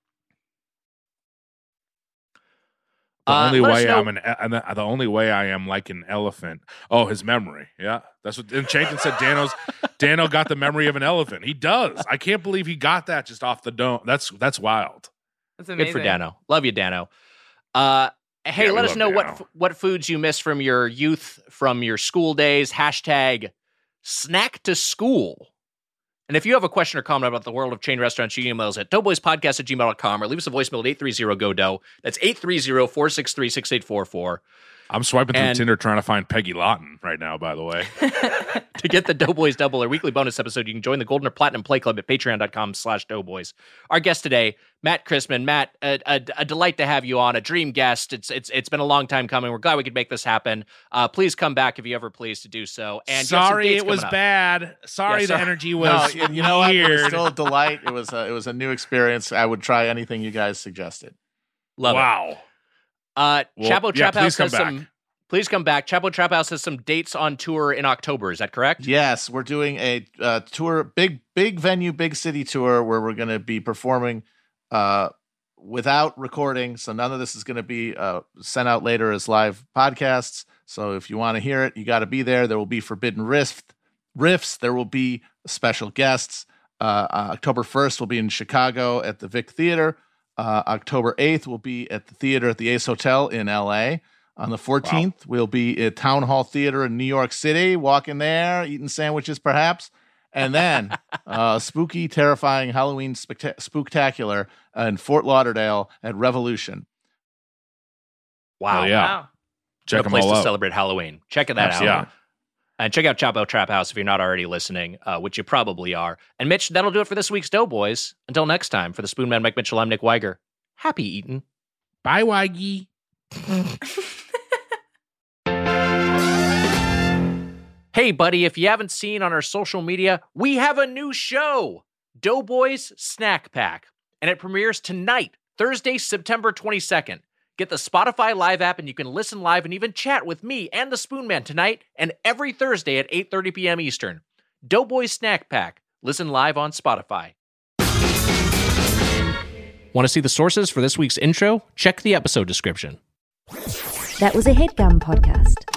The only let us way know- the only way I am like an elephant. Oh, his memory. Yeah, that's what. And Chankton said Dano got the memory of an elephant. He does. I can't believe he got that just off the dome. That's wild. That's amazing. Good for Dano. Love you, Dano. Hey, Yeah, let we us love know Dano. what foods you miss from your youth, from your school days. # snack to school. And if you have a question or comment about the world of chain restaurants, you can email us at doughboyspodcast@gmail.com or leave us a voicemail at 830-GO-DOUGH. That's 830-463-6844. I'm swiping through And- Tinder trying to find Peggy Lawton right now. By the way, To get the Doughboys Double, our weekly bonus episode, you can join the Golden or Platinum Play Club at patreon.com/doughboys. Our guest today, Matt Christman. Matt, a delight to have you on, a dream guest. It's been a long time coming. We're glad we could make this happen. Please come back if you ever please to do so. And you have some sorry dates it was coming up. bad. Sorry Yeah, the sorry. energy No, was you know what? It was weird. still a delight. It was a new experience. I would try anything you guys suggested. Love it. Wow. Chapo yeah, Trap House please come has some. back. Please come back. Chapo Trap House has some dates on tour in October. Is that correct? Yes, we're doing a tour, big venue, big city tour where we're going to be performing without recording. So none of this is going to be sent out later as live podcasts. So if you want to hear it, you got to be there. There will be Forbidden Riffs. There will be special guests. October 1st will be in Chicago at the Vic Theater. October 8th will be at the theater at the Ace Hotel in LA. On the 14th, we'll be at Town Hall Theater in New York City, walking there, eating sandwiches perhaps. And then spooky, terrifying Halloween spooktacular in Fort Lauderdale at Revolution. Wow. Oh, yeah. Wow. Check What a them place all to out. celebrate Halloween. Check that out. Yeah. And check out Chapo Trap House if you're not already listening, which you probably are. And Mitch, that'll do it for this week's Doughboys. Until next time, for the Spoonman Mike Mitchell, I'm Nick Weiger. Happy eating. Bye, Weige. Hey, buddy, if you haven't seen on our social media, we have a new show, Doughboys Snack Pack. And it premieres tonight, Thursday, September 22nd. Get the Spotify Live app and you can listen live and even chat with me and the Spoonman tonight and every Thursday at 8:30 p.m. Eastern. Doughboys Snack Pack. Listen live on Spotify. Want to see the sources for this week's intro? Check the episode description. That was a HeadGum podcast.